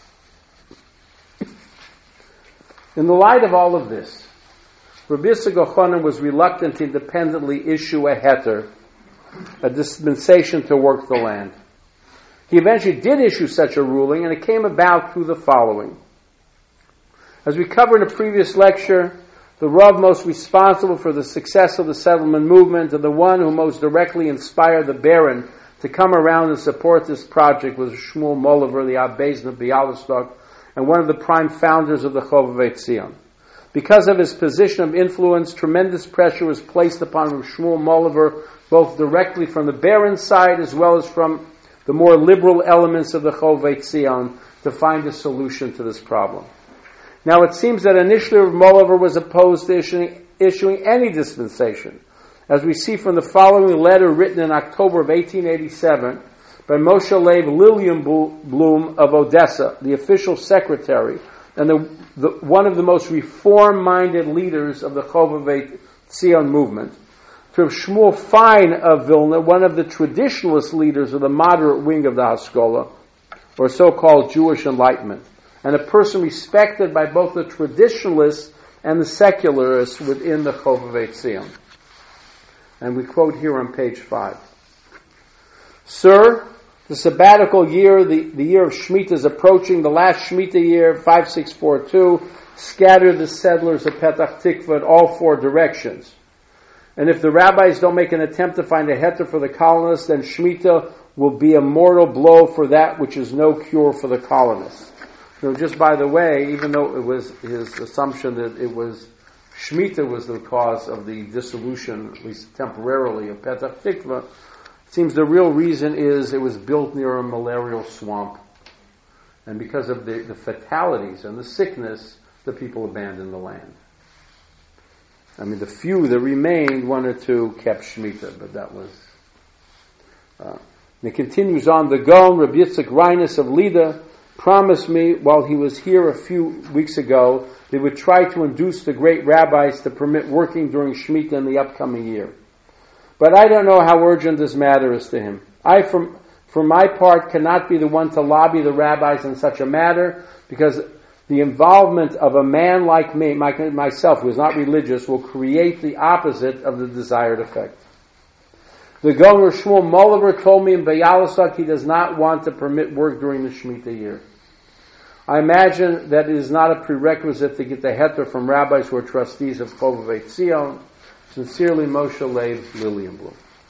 In the light of all of this, Rabbi Yitzchak Ochonim was reluctant to independently issue a heter, a dispensation to work the land. He eventually did issue such a ruling, and it came about through the following. As we covered in a previous lecture, the Rav most responsible for the success of the settlement movement and the one who most directly inspired the baron to come around and support this project was Shmuel Moliver, the Abbeis of Bialystok, and one of the prime founders of the Chovevei Tzion. Because of his position of influence, tremendous pressure was placed upon Shmuel Moliver, both directly from the baron's side as well as from the more liberal elements of the Chovevei Tzion, to find a solution to this problem. Now it seems that initially Moliver was opposed to issuing, issuing any dispensation, as we see from the following letter written in October of eighteen eighty-seven by Moshe Leib Lilienblum of Odessa, the official secretary, and the, the, one of the most reform-minded leaders of the Chovevei Tzion movement, to Shmuel Fein of Vilna, one of the traditionalist leaders of the moderate wing of the Haskalah, or so-called Jewish Enlightenment, and a person respected by both the traditionalists and the secularists within the Chovevei Tzion. And we quote here on page five. Sir, the sabbatical year, the, the year of Shemitah is approaching. The last Shemitah year, five six four two, scattered the settlers of Petach Tikva in all four directions. And if the rabbis don't make an attempt to find a heter for the colonists, then Shemitah will be a mortal blow for that which is no cure for the colonists. So just by the way, even though it was his assumption that it was Shemitah was the cause of the dissolution, at least temporarily, of Petach Tikva, it seems the real reason is it was built near a malarial swamp. And because of the, the fatalities and the sickness, the people abandoned the land. I mean, the few that remained, one or two, kept Shemitah, but that was... Uh, and it continues on, the Gaon, Rabbi Yitzchak Reinus of Lida, promised me while he was here a few weeks ago they would try to induce the great rabbis to permit working during Shemitah in the upcoming year. But I don't know how urgent this matter is to him. I, from, for my part, cannot be the one to lobby the rabbis in such a matter, because the involvement of a man like me, my, myself, who is not religious, will create the opposite of the desired effect. The Governor Shmuel Moliver told me in Bialystok he does not want to permit work during the Shemitah year. I imagine that it is not a prerequisite to get the heter from rabbis who are trustees of Chovevei Tzion. Sincerely, Moshe Leib Lilienblum.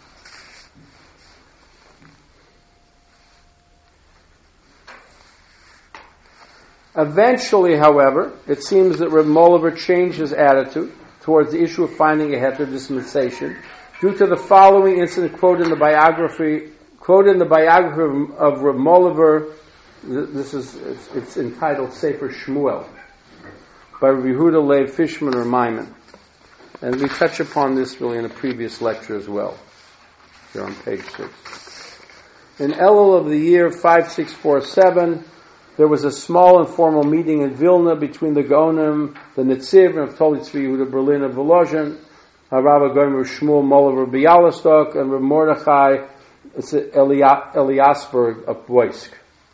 Eventually, however, it seems that Reb Moliver changed his attitude towards the issue of finding a heter dispensation due to the following incident quoted in the biography, quoted in the biography of Reb Moliver. This is it's, it's entitled Sefer Shmuel by Rabbi Yehuda Leib Fishman or Maimon, and we touch upon this really in a previous lecture as well. Here on page six. In Elul of the year five six four seven. There was a small informal meeting in Vilna between the Gaonim, the Netziv, and Toli Tzvi Yehuda Berlin of Volozhin, Rabbi Gomer Shmuel Moliver Bialystok, and Reb Mordechai Eliasberg of Boysk.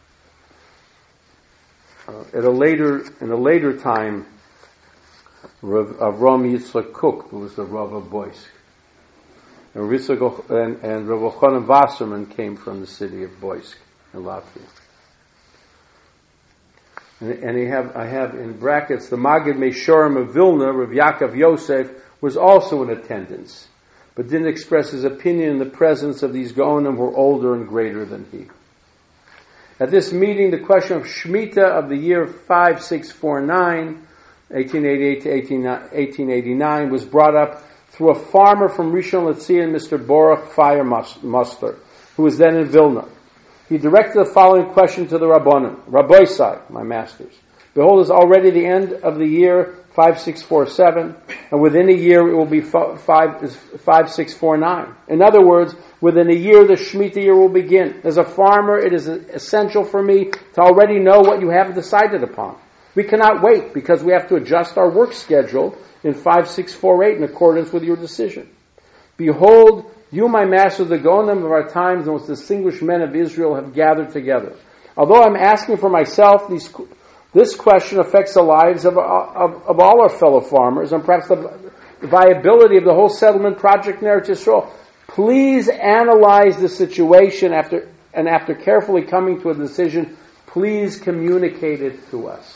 Uh, at a later, in a later time, Rav Avram Yitzchak Cook, who was the Rav of Boysk, and Rav and, and Rav Elchanan Wasserman came from the city of Boysk in Latvia. And, and he have, I have in brackets, the Magid Meshorim of Vilna, Rav Yaakov Yosef, was also in attendance, but didn't express his opinion in the presence of these Gaonim who were older and greater than he. At this meeting, the question of Shemitah of the year five six four nine, eighteen eighty-eight to eighteen eighty-nine, was brought up through a farmer from Rishon LeZion, Mister Baruch Feiermuster, who was then in Vilna. He directed the following question to the Rabbanim: Rabboisai, my masters, behold, it's already the end of the year five six four seven, and within a year it will be five six four nine. In other words, within a year the Shemitah year will begin. As a farmer, it is essential for me to already know what you have decided upon. We cannot wait because we have to adjust our work schedule in five six four eight in accordance with your decision. Behold, you, my masters, the Gaonim of our times, the most distinguished men of Israel, have gathered together. Although I'm asking for myself, these, this question affects the lives of, of, of all our fellow farmers and perhaps the viability of the whole settlement project in Eretz Yisrael. Please analyze the situation after, and after carefully coming to a decision, please communicate it to us.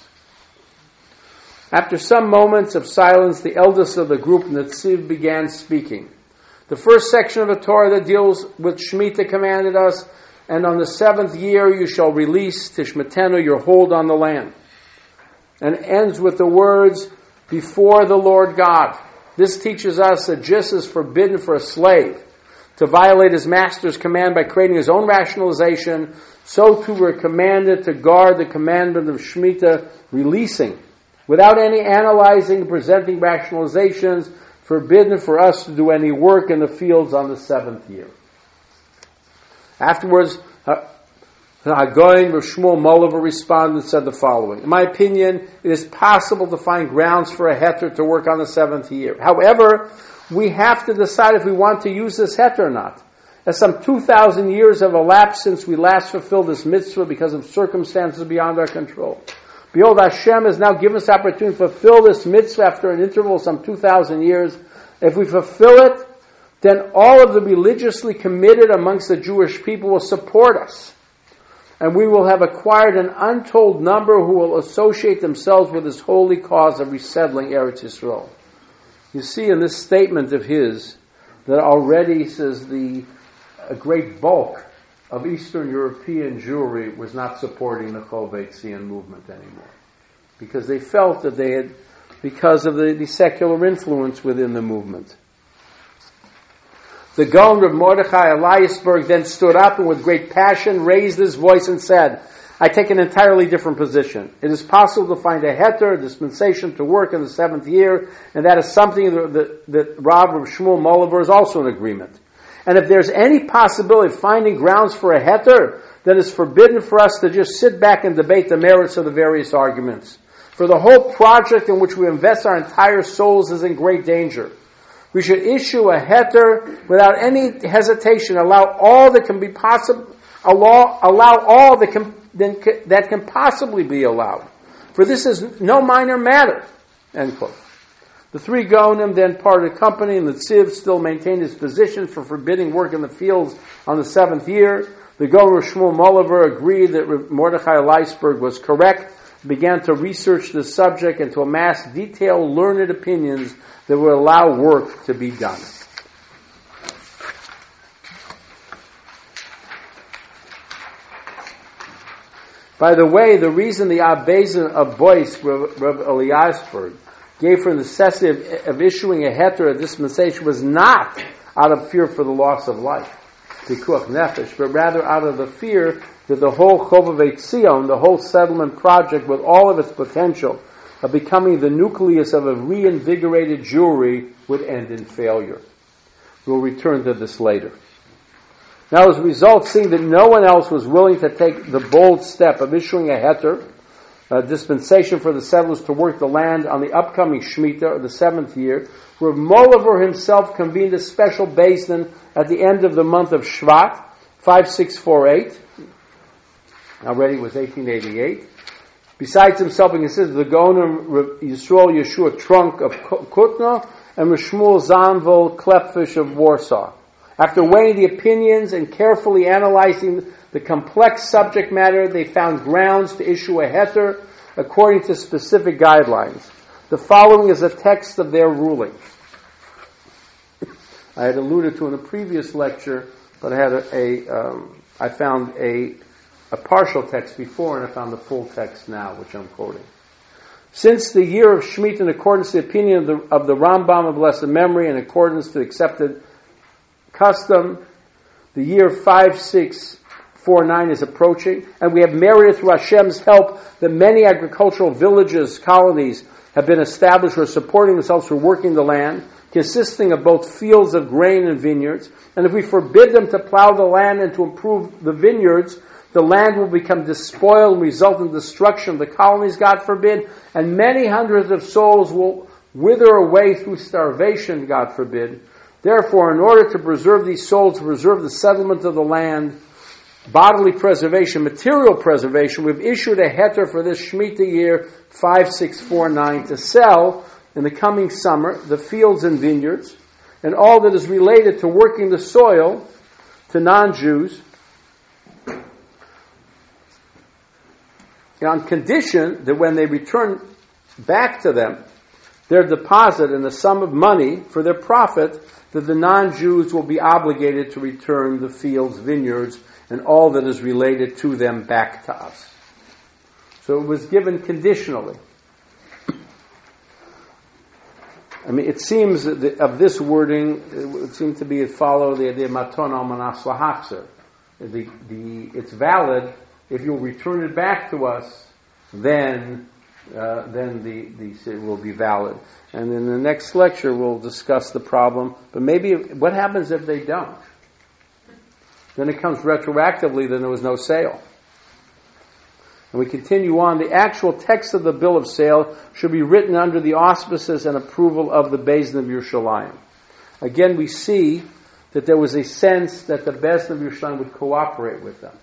After some moments of silence, the eldest of the group, Netziv, began speaking. The first section of the Torah that deals with Shemitah commanded us, and on the seventh year you shall release Tishmatenu, your hold on the land. And ends with the words, before the Lord God. This teaches us that just as forbidden for a slave to violate his master's command by creating his own rationalization, so too we're commanded to guard the commandment of Shemitah, releasing, without any analyzing and presenting rationalizations, forbidden for us to do any work in the fields on the seventh year. Afterwards, Hagoyin Rav Shmuel Moliver responded and said the following: in my opinion, it is possible to find grounds for a heter to work on the seventh year. However, we have to decide if we want to use this heter or not. As some two thousand years have elapsed since we last fulfilled this mitzvah because of circumstances beyond our control. Behold, Hashem has now given us the opportunity to fulfill this mitzvah after an interval of some two thousand years. If we fulfill it, then all of the religiously committed amongst the Jewish people will support us. And we will have acquired an untold number who will associate themselves with this holy cause of resettling Eretz Yisrael. You see in this statement of his that already says the a great bulk of Eastern European Jewry was not supporting the Chovevei Tzion movement anymore, because they felt that they had, because of the, the secular influence within the movement. The Gaon Rav Mordechai Eliasberg then stood up and with great passion raised his voice and said, I take an entirely different position. It is possible to find a heter, a dispensation to work in the seventh year, and that is something that, that, that Rav Rav Shmuel Moliver is also in agreement. And if there's any possibility of finding grounds for a heter, that it's forbidden for us to just sit back and debate the merits of the various arguments. For the whole project in which we invest our entire souls is in great danger. We should issue a heter without any hesitation, allow all that can be possible, allow, allow all that can, that can possibly be allowed. For this is no minor matter. End quote. The three Gaonim then parted company, and the Tziv still maintained his position for forbidding work in the fields on the seventh year. The Gaon Shmuel Moliver agreed that Mordechai Leisberg was correct, began to research the subject and to amass detailed, learned opinions that would allow work to be done. By the way, the reason the Abbezin of Bois, Rav Eliasberg, gave for the necessity of, of issuing a heter, a dispensation, was not out of fear for the loss of life, pikuach nefesh, but rather out of the fear that the whole Chovevei Tzion, the whole settlement project, with all of its potential of becoming the nucleus of a reinvigorated Jewry, would end in failure. We'll return to this later. Now, as a result, seeing that no one else was willing to take the bold step of issuing a heter, a dispensation for the settlers to work the land on the upcoming Shemitah, or the seventh year, Rav Moliver himself convened a special Beis Din at the end of the month of Shvat, five six four eight. Already was eighteen eighty-eight. Besides himself, he considered the Gaonim Yisrael Yeshua Trunk of Kutna and Shmuel Zanvil Klepfish of Warsaw. After weighing the opinions and carefully analyzing the complex subject matter, they found grounds to issue a heter according to specific guidelines. The following is a text of their ruling. I had alluded to in a previous lecture, but I had a, a um, I found a a partial text before, and I found the full text now, which I'm quoting. Since the year of Shemitah, in accordance to the opinion of the, of the Rambam of blessed memory, in accordance to accepted custom, the year five six four nine is approaching, and we have merited through Hashem's help that many agricultural villages, colonies, have been established or supporting themselves for working the land, consisting of both fields of grain and vineyards. And if we forbid them to plow the land and to improve the vineyards, the land will become despoiled and result in destruction of the colonies, God forbid, and many hundreds of souls will wither away through starvation, God forbid. Therefore, in order to preserve these souls, to preserve the settlement of the land, bodily preservation, material preservation, we've issued a heter for this Shemitah year five six four nine to sell in the coming summer the fields and vineyards and all that is related to working the soil to non-Jews, on condition that when they return back to them their deposit and the sum of money for their profit, that the non-Jews will be obligated to return the fields, vineyards, and all that is related to them back to us. So it was given conditionally. I mean, it seems that of this wording, it would seem to be it follow the idea of maton almanas lahachzer. The the it's valid if you'll return it back to us, then uh, then the the it will be valid. And in the next lecture, we'll discuss the problem. But maybe what happens if they don't? Then it comes retroactively. Then there was no sale. And we continue on. The actual text of the bill of sale should be written under the auspices and approval of the Beis Din of Yerushalayim. Again, we see that there was a sense that the Beis Din of Yerushalayim would cooperate with them.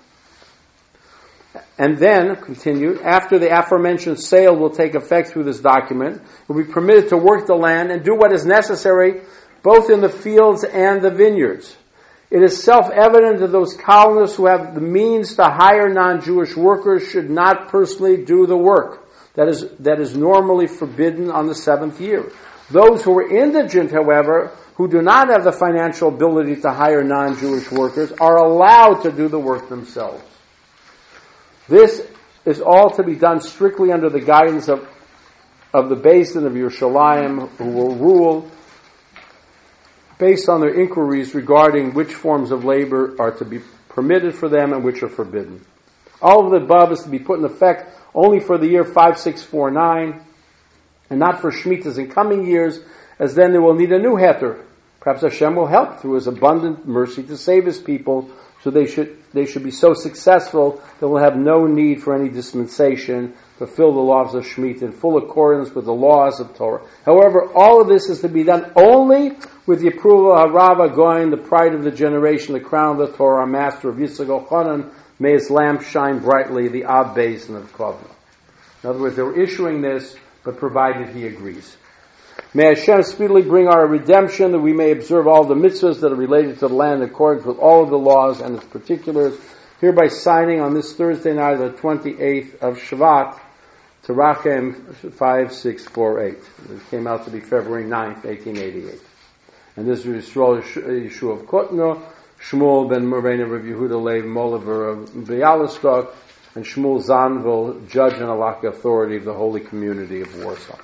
And then, continued, after the aforementioned sale will take effect through this document, will be permitted to work the land and do what is necessary both in the fields and the vineyards. It is self-evident that those colonists who have the means to hire non-Jewish workers should not personally do the work. That is, that is normally forbidden on the seventh year. Those who are indigent, however, who do not have the financial ability to hire non-Jewish workers, are allowed to do the work themselves. This is all to be done strictly under the guidance of, of the Beis Din of Yerushalayim, who will rule based on their inquiries regarding which forms of labor are to be permitted for them and which are forbidden. All of the above is to be put in effect only for the year five six four nine and not for Shemitahs in coming years, as then they will need a new heter. Perhaps Hashem will help through His abundant mercy to save His people So they should they should be so successful that we'll have no need for any dispensation, fulfill the laws of Shemitah in full accordance with the laws of Torah. However, all of this is to be done only with the approval of Rav Goin, the pride of the generation, the crown of the Torah, our master of Yitzchak Ochanan. May his lamp shine brightly, the Ab Basin of Kovna. In other words, they were issuing this, but provided he agrees. May Hashem speedily bring our redemption, that we may observe all the mitzvahs that are related to the land in accordance with all of the laws and its particulars, hereby signing on this Thursday night, the twenty-eighth of Shvat, Terachem five six four eight. It came out to be February ninth, eighteen eighty-eight. And this is Yisrael Yeshua of Kotno, Shmuel ben Morena of Yehuda Lev Moliver of Bialystok, and Shmuel Zanvil, judge and halakha authority of the Holy Community of Warsaw.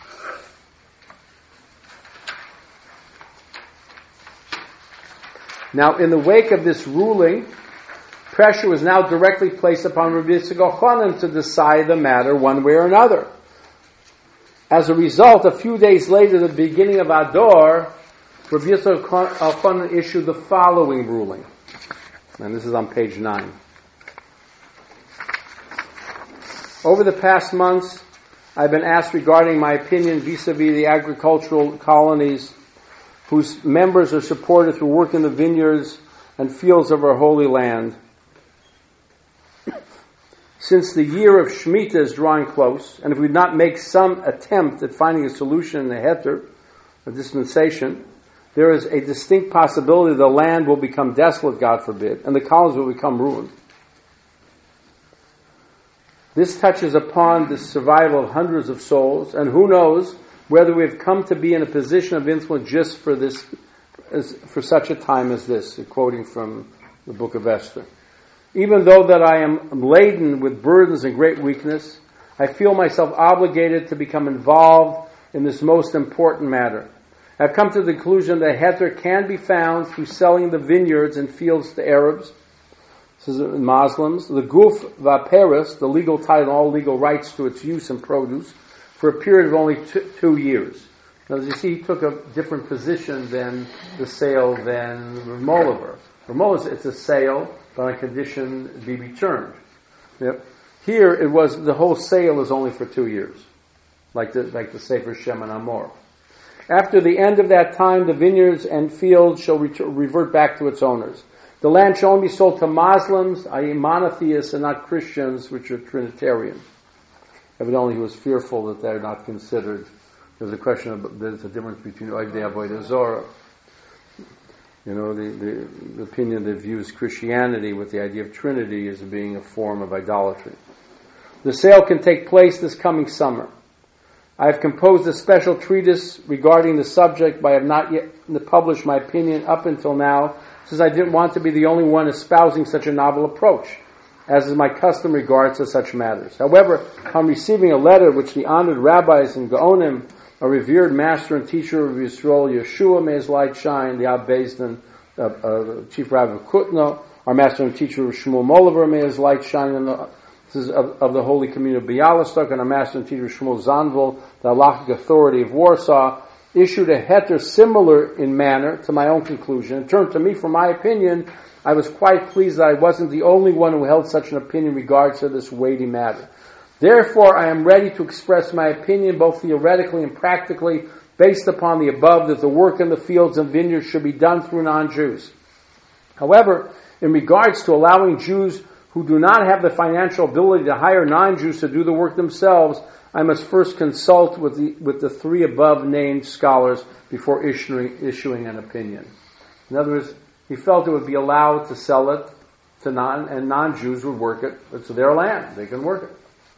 Now, in the wake of this ruling, pressure was now directly placed upon Rabbi Yitzchak Ochanan to decide the matter one way or another. As a result, a few days later, the beginning of Ador, Rabbi Yitzchak Ochanan issued the following ruling. And this is on page nine. Over the past months, I've been asked regarding my opinion vis-a-vis the agricultural colonies whose members are supported through work in the vineyards and fields of our holy land. Since the year of Shemitah is drawing close, and if we do not make some attempt at finding a solution in the heter, a dispensation, there is a distinct possibility the land will become desolate, God forbid, and the colonies will become ruined. This touches upon the survival of hundreds of souls, and who knows whether we have come to be in a position of influence just for this, as, for such a time as this, quoting from the book of Esther. Even though that I am laden with burdens and great weakness, I feel myself obligated to become involved in this most important matter. I've come to the conclusion that heter can be found through selling the vineyards and fields to Arabs, this is Muslims, the guf vaperis, the legal title, all legal rights to its use and produce, for a period of only two, two years. Now, as you see, he took a different position than the sale than Remoliver. Remoliver, it's a sale, but on condition it be returned. Yep. Here, it was the whole sale is only for two years, like the like the Sefer Shem and Amor. After the end of that time, the vineyards and fields shall ret- revert back to its owners. The land shall only be sold to Muslims, that is monotheists, and not Christians, which are Trinitarian. Evidently, he was fearful that they're not considered. There's a question of there's a difference between Oivdei Avodah Zorah. You know, the, the, the opinion that views Christianity with the idea of Trinity as being a form of idolatry. The sale can take place this coming summer. I have composed a special treatise regarding the subject, but I have not yet published my opinion up until now, since I didn't want to be the only one espousing such a novel approach, as is my custom regards to such matters. However, on receiving a letter which the honored rabbis and Gaonim, a revered master and teacher of Yisrael, Yeshua, may his light shine, the Ab Bezdin, uh, uh, chief rabbi of Kutno, our master and teacher of Shmuel Moliver, may his light shine in the, this is of, of the Holy Community of Bialystok, and our master and teacher Shmuel Zanvil, the halachic authority of Warsaw, issued a heter similar in manner to my own conclusion. It turned to me for my opinion. I was quite pleased that I wasn't the only one who held such an opinion in regards to this weighty matter. Therefore, I am ready to express my opinion both theoretically and practically based upon the above, that the work in the fields and vineyards should be done through non-Jews. However, in regards to allowing Jews who do not have the financial ability to hire non-Jews to do the work themselves, I must first consult with the with the three above named scholars before issuing issuing an opinion. In other words, he felt it would be allowed to sell it to non and non-Jews would work it. It's their land; they can work it.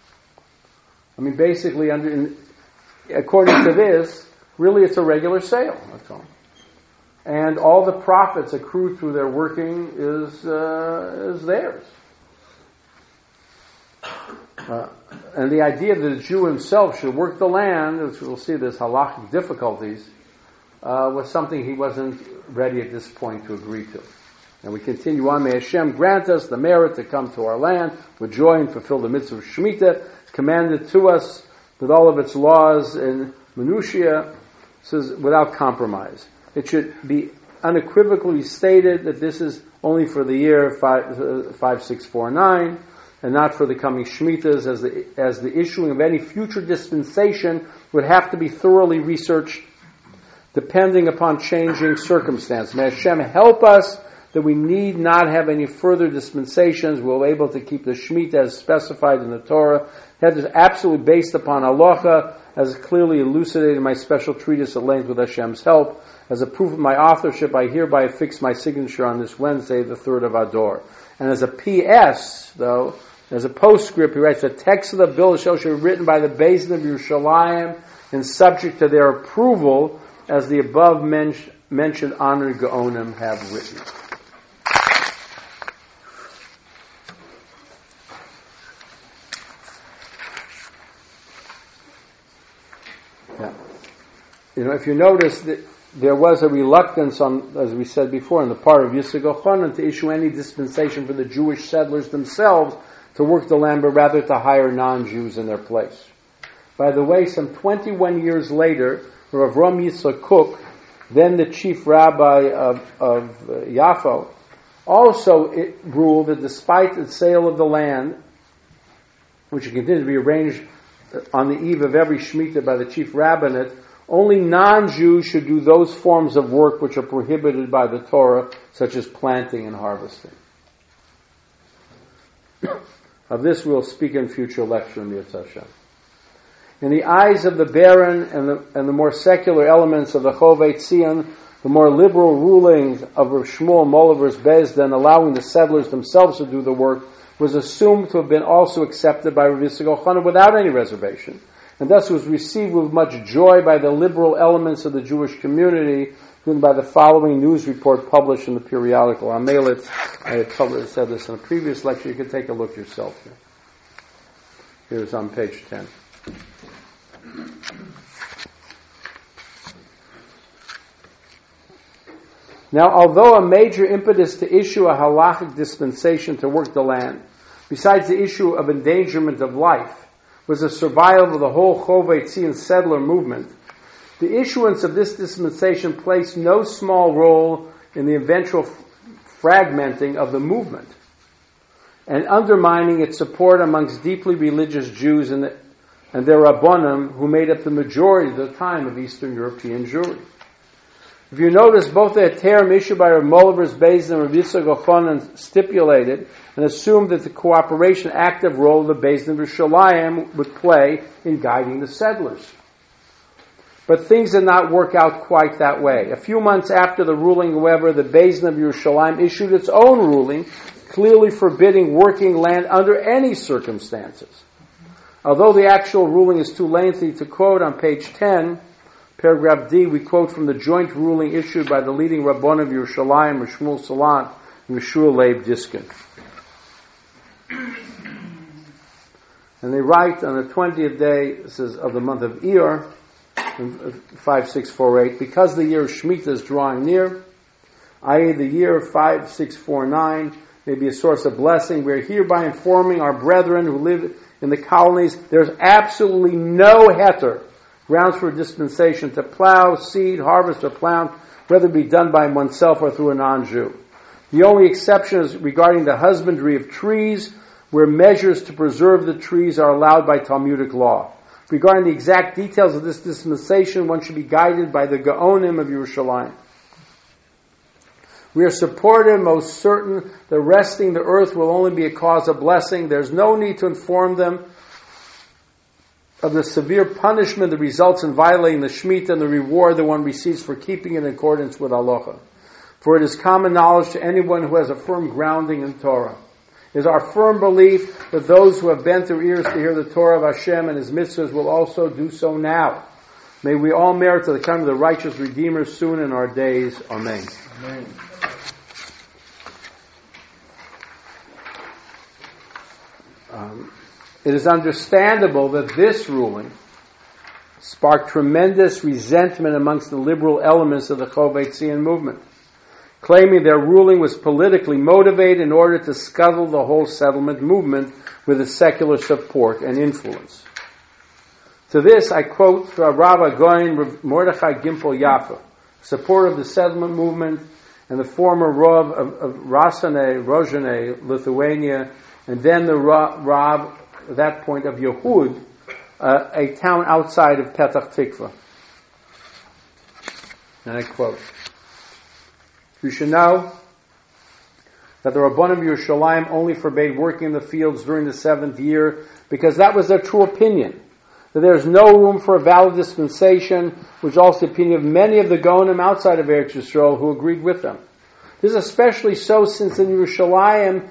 I mean, basically, under in, according to this, really, it's a regular sale. That's all, and all the profits accrued through their working is uh, is theirs. Uh, and the idea that a Jew himself should work the land, which we'll see there's halachic difficulties, uh, was something he wasn't ready at this point to agree to. And we continue on. May Hashem grant us the merit to come to our land with joy and fulfill the mitzvah of Shemitah, commanded to us with all of its laws and minutiae, says without compromise. It should be unequivocally stated that this is only for the year five, uh, five six four nine, and not for the coming Shemitas, as the, as the issuing of any future dispensation would have to be thoroughly researched depending upon changing circumstances. May Hashem help us that we need not have any further dispensations. We'll be able to keep the Shemitah as specified in the Torah. That is absolutely based upon halacha, as clearly elucidated in my special treatise at length with Hashem's help. As a proof of my authorship, I hereby affix my signature on this Wednesday, the third of Adar. And as a P S, though, as a postscript, he writes, the text of the bill shall be written by the Beis Din of Yerushalayim and subject to their approval, as the above men- mentioned honored Gaonim have written. Yeah. You know, if you notice that there was a reluctance on, as we said before, on the part of Yitzchak Elchanan to issue any dispensation for the Jewish settlers themselves to work the land, but rather to hire non-Jews in their place. By the way, some twenty-one years later, Rav Ram Yitzchak Kook, then the chief rabbi of, of uh, Yafo, also it ruled that despite the sale of the land, which continued to be arranged on the eve of every Shemitah by the chief rabbinate, only non-Jews should do those forms of work which are prohibited by the Torah, such as planting and harvesting. Of this we'll speak in future lecture in the Yetz Hashem. In the eyes of the Baron and the, and the more secular elements of the Chovei Tzion, the more liberal rulings of Rav Shmuel Moliver's Beis Din, allowing the settlers themselves to do the work, was assumed to have been also accepted by Rav Yitzchak Elchanan without any reservation, and thus was received with much joy by the liberal elements of the Jewish community, including by the following news report published in the periodical Amelit. I had published, said this in a previous lecture. You can take a look yourself here. Here's on page ten. Now, although a major impetus to issue a halachic dispensation to work the land, besides the issue of endangerment of life, was the survival of the whole Chovei Tzion settler movement, the issuance of this dispensation placed no small role in the eventual f- fragmenting of the movement and undermining its support amongst deeply religious Jews and, the, and their Rabbonim, who made up the majority of the time of Eastern European Jewry. If you notice, both the Heterim issued by Rav Moliver's Beis Din and Rav Yitzchak Elchanan stipulated and assumed that the cooperation active role of the Beis Din of Yerushalayim would play in guiding the settlers. But things did not work out quite that way. A few months after the ruling, however, the Beis Din of Yerushalayim issued its own ruling, clearly forbidding working land under any circumstances. Although the actual ruling is too lengthy to quote, on page ten, paragraph D, we quote from the joint ruling issued by the leading Rabbon of Yerushalayim, Rav Shmuel Salant and Rav Shua Leib Diskin. And they write on the twentieth day, this is of the month of Iyar, five six four eight, because the year of Shemitah is drawing near, that is the year five six four nine, may be a source of blessing. We are hereby informing our brethren who live in the colonies there's absolutely no heter, grounds for dispensation, to plow, seed, harvest, or plant, whether it be done by oneself or through a non-Jew. The only exception is regarding the husbandry of trees, where measures to preserve the trees are allowed by Talmudic law. Regarding the exact details of this dispensation, one should be guided by the Gaonim of Yerushalayim. We are supportive, most certain, that resting the earth will only be a cause of blessing. There's no need to inform them of the severe punishment that results in violating the Shemitah and the reward that one receives for keeping it in accordance with halacha. For it is common knowledge to anyone who has a firm grounding in Torah. It is our firm belief that those who have bent their ears to hear the Torah of Hashem and His mitzvahs will also do so now. May we all merit to the coming of the righteous Redeemer soon in our days. Amen. Amen. Um, it is understandable that this ruling sparked tremendous resentment amongst the liberal elements of the Chovei Tzion movement, claiming their ruling was politically motivated in order to scuttle the whole settlement movement with its secular support and influence. To this, I quote Rav Agoin Mordechai Gimpel Yaffa, support of the settlement movement, and the former Rav of, of Rasane, Rozhane, Lithuania, and then the Rav, at that point, of Yehud, uh, a town outside of Petach Tikva. And I quote, "You should know that the Rabbanim of Yerushalayim only forbade working in the fields during the seventh year because that was their true opinion. That there is no room for a valid dispensation, which is also the opinion of many of the Gonim outside of Eretz Yisrael who agreed with them. This is especially so since in Yerushalayim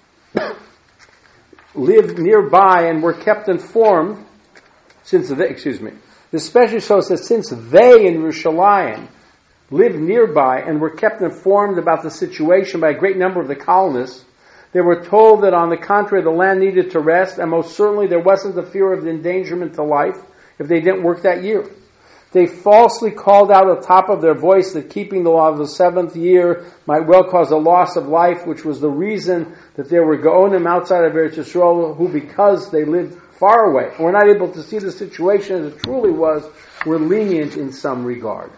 lived nearby and were kept informed, since they, excuse me, especially so that since they in Yerushalayim lived nearby and were kept informed about the situation by a great number of the colonists, they were told that on the contrary the land needed to rest, and most certainly there wasn't the fear of endangerment to life if they didn't work that year. They falsely called out at the top of their voice that keeping the law of the seventh year might well cause a loss of life, which was the reason that there were Gaonim outside of Eretz Yisrael who, because they lived far away, were not able to see the situation as it truly was, were lenient in some regard."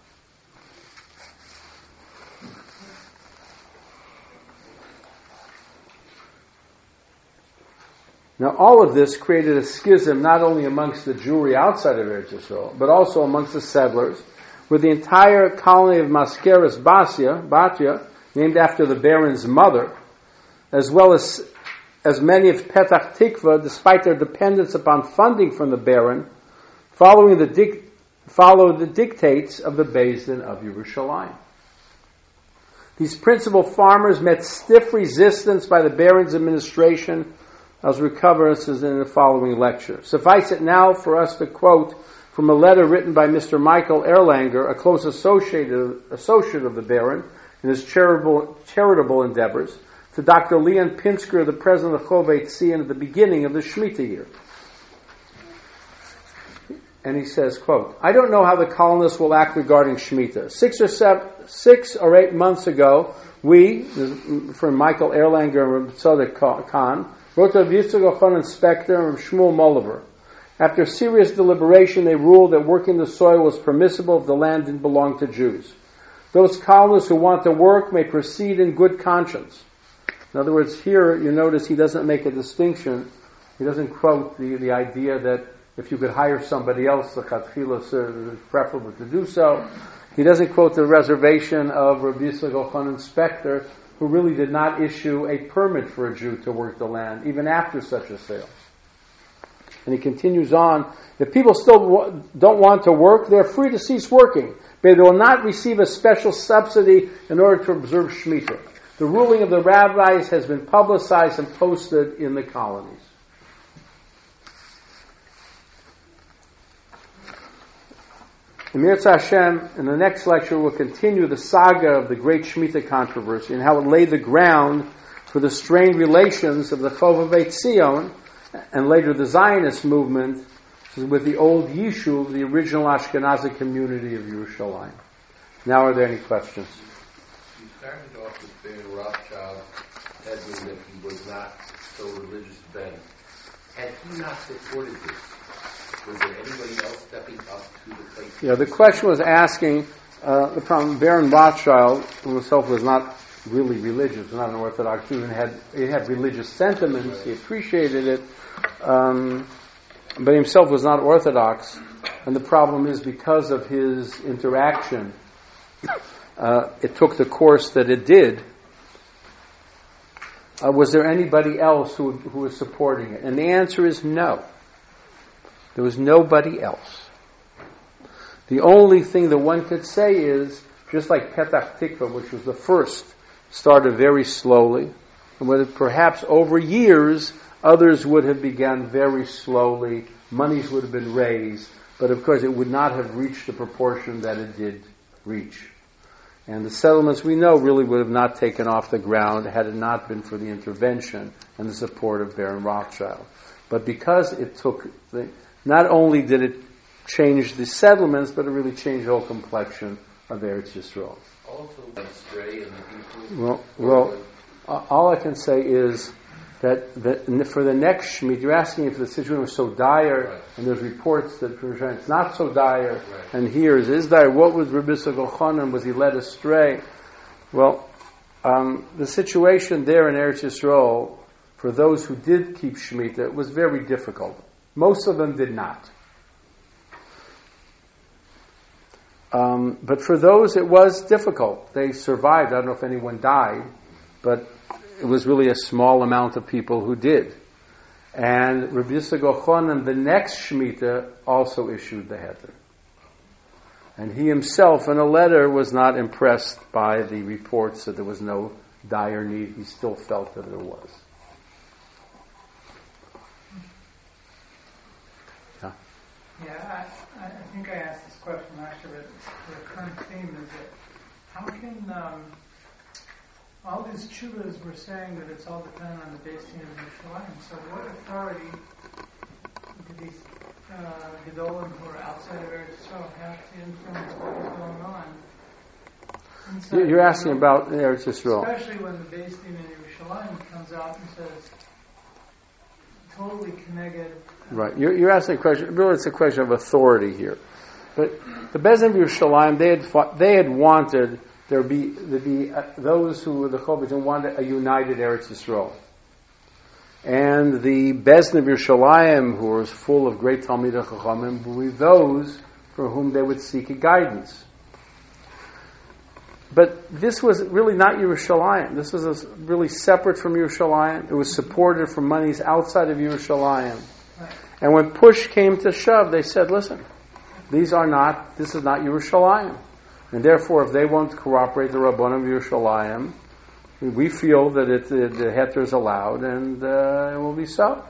Now, all of this created a schism not only amongst the Jewry outside of Eretz Yisrael, but also amongst the settlers, with the entire colony of Maskeres Batia, Batia, named after the Baron's mother, as well as as many of Petach Tikva, despite their dependence upon funding from the Baron, following the dic- followed the dictates of the Beis Din of Yerushalayim. These principal farmers met stiff resistance by the Baron's administration, as recovers in the following lecture. Suffice it now for us to quote from a letter written by Mister Michael Erlanger, a close associate of, associate of the Baron in his charitable, charitable endeavors, to Doctor Leon Pinsker, the president of Chovei Tzion, at the beginning of the Shemitah year. And he says, quote, "I don't know how the colonists will act regarding Shemitah. Six or seven, six or eight months ago, we, from Michael Erlanger and Tzadok Khan, wrote to Rav Yitzchak Elchanan Inspector and Shmuel Moliver. After serious deliberation, they ruled that working the soil was permissible if the land didn't belong to Jews. Those colonists who want to work may proceed in good conscience." In other words, here you notice he doesn't make a distinction. He doesn't quote the, the idea that if you could hire somebody else, the chatchila is preferable to do so. He doesn't quote the reservation of Rav Yitzchak Elchanan Inspector, who really did not issue a permit for a Jew to work the land, even after such a sale. And he continues on, if people still don't want to work, they're free to cease working, but they will not receive a special subsidy in order to observe Shemitah. The ruling of the rabbis has been publicized and posted in the colonies. In Mirza Hashem, in the next lecture, we'll continue the saga of the great Shemitah controversy and how it laid the ground for the strained relations of the Chovevei Tzion and later the Zionist movement with the old Yishuv, the original Ashkenazi community of Yerushalayim. Now, are there any questions? You started off with being Rothschild, Edwin, that he was not so religious then. Had he not supported this, was there anybody else stepping up to the plate? Yeah, the question was asking, uh, the problem, Baron Rothschild himself was not really religious, not an Orthodox Jew, and had, he had religious sentiments, right. He appreciated it, um, but himself was not Orthodox, and the problem is because of his interaction, uh, it took the course that it did. Uh, was there anybody else who, who was supporting it? And the answer is no. There was nobody else. The only thing that one could say is, just like Petach Tikva, which was the first, started very slowly, and with perhaps over years, others would have begun very slowly, monies would have been raised, but of course it would not have reached the proportion that it did reach. And the settlements, we know, really would have not taken off the ground had it not been for the intervention and the support of Baron Rothschild. But because it took, the, not only did it change the settlements, but it really changed the whole complexion of Eretz Yisrael. Also, astray and well, well, all I can say is that, that for the next Shemitah, you're asking if the situation was so dire, right. and there's reports that it's not so dire, right. and here is, is dire. What was Rabbi Yitzchak Elchanan? Was he led astray? Well, um, the situation there in Eretz Yisrael, for those who did keep Shemitah, was very difficult. Most of them did not. Um, but for those, it was difficult. They survived. I don't know if anyone died, but it was really a small amount of people who did. And Rabbi Yitzchak Elchanan, the next Shemitah, also issued the heter. And he himself, in a letter, was not impressed by the reports that there was no dire need. He still felt that there was. Yeah, yeah I, I think I asked this question last year, but the current theme is that how can um, all these chuvas were saying that it's all dependent on the base team of Yerushalayim. So what authority do these uh, Gedolim who are outside of Eretz Yisrael have to influence what is going on? Inside You're asking about Eretz Yisrael. Especially when the base team in Yerushalayim comes out and says, totally connected. Right. You're, you're asking a question, really it's a question of authority here. But the Beis Din of Yerushalayim, they had fought, they had wanted there be there be uh, those who were the Chovitim wanted a united Eretz Yisrael, and the Beis Din of Yerushalayim, who was full of great Talmidei Chachamim, were those for whom they would seek a guidance. But this was really not Yerushalayim. This was a, really separate from Yerushalayim. It was supported from monies outside of Yerushalayim. And when push came to shove, they said, "Listen, these are not. This is not Yerushalayim." And therefore, if they won't cooperate the Rabbanim of Yerushalayim, we feel that it, the, the heter is allowed, and uh, it will be so.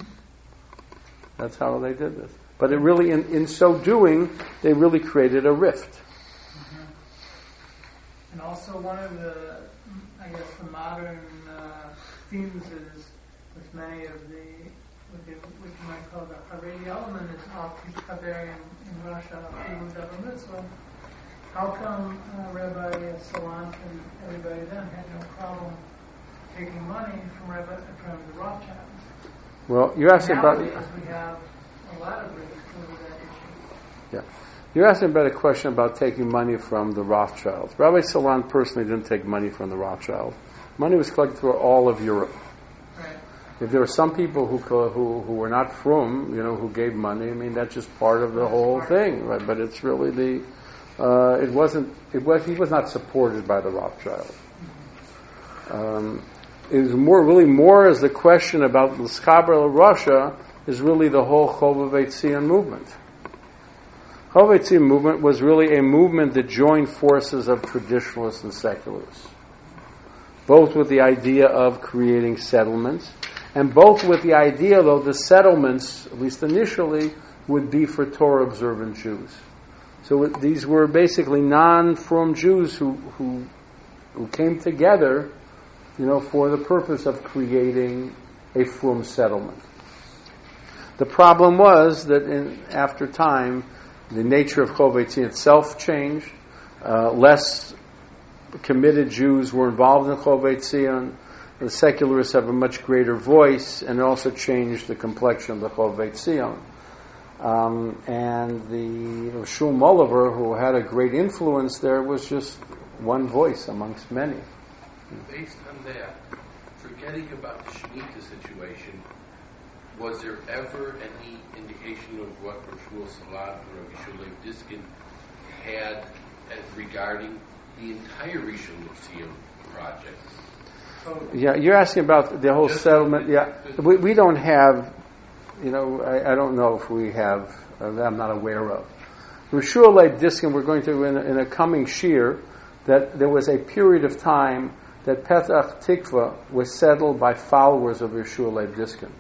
That's how they did this. But it really, in, in so doing, they really created a rift. Mm-hmm. And also, one of the, I guess, the modern uh, themes is with many of the, what you, what you might call the Haredi element, is all Kaber in, in Russia, Ulu Mitzvah. How come uh, Rabbi Salant and everybody then had no problem taking money from Rabbi, from the Rothschilds? Well, you're asking Nowadays about. we have a lot of risk over that issue. Yeah, you're asking about a question about taking money from the Rothschilds. Rabbi Salant personally didn't take money from the Rothschilds. Money was collected through all of Europe. Right. If there were some people who who who were not from, you know, who gave money, I mean, that's just part of the whole thing, right? But it's really the. Uh, it wasn't. It was. He was not supported by the Rothschild. Um, it was more, really, more as the question about the L'Schaber Russia is really the whole Chovevei Tzion movement. Chovevei Tzion movement was really a movement that joined forces of traditionalists and secularists, both with the idea of creating settlements, and both with the idea, though, the settlements, at least initially, would be for Torah observant Jews. So it, these were basically non-Frum Jews who, who who came together, you know, for the purpose of creating a Frum settlement. The problem was that in, after time, the nature of Chovevei Tzion itself changed. Uh, less committed Jews were involved in Chovevei Tzion. The secularists have a much greater voice, and it also changed the complexion of the Chovevei Tzion. Um, and the Shulm Oliver, who had a great influence there, was just one voice amongst many. Based on that, forgetting about the Shemitah situation, was there ever any indication of what Rav Salat or Rav Shulem Diskin had as regarding the entire Rishon LeZion project? Yeah, you're asking about the whole Just settlement. Yeah, we, we don't have. You know, I, I don't know if we have, uh, that I'm not aware of. Rishua Leib Diskin, we're going to, in a, in a coming shir, that there was a period of time that Petach Tikva was settled by followers of Rishua Leib Diskin.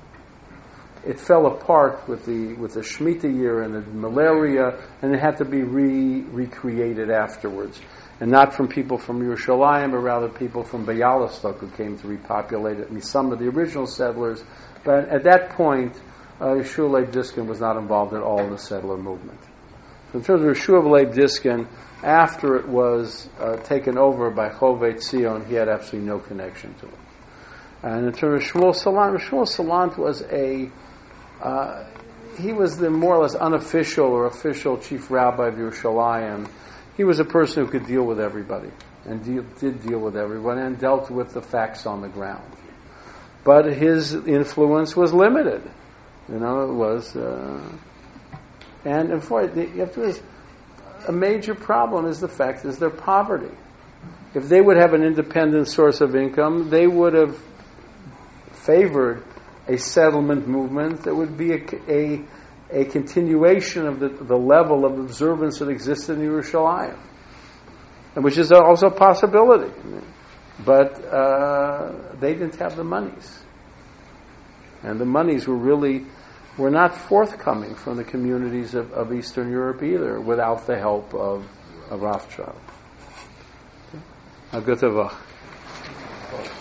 It fell apart with the with the Shemitah year and the malaria, and it had to be re, recreated afterwards. And not from people from Yerushalayim, but rather people from Bialystok who came to repopulate it. I mean, some of the original settlers. But at that point, Uh, Yeshua Leib Diskin was not involved at all in the settler movement. So in terms of Yeshua Leib Diskin, after it was uh, taken over by Chovevei Tzion, he had absolutely no connection to it. And in terms of Shmuel Salant, Shmuel Salant was a, uh, he was the more or less unofficial or official chief rabbi of Yerushalayim. He was a person who could deal with everybody, and deal, did deal with everybody, and dealt with the facts on the ground. But his influence was limited. You know, it was, uh, and, and for it, you have to realize, a major problem is the fact is their poverty. If they would have an independent source of income, they would have favored a settlement movement that would be a, a, a continuation of the, the level of observance that existed in Yerushalayim, which is also a possibility. But uh, they didn't have the monies. And the monies were really were not forthcoming from the communities of, of Eastern Europe either, without the help of, of Rothschild. Okay. A good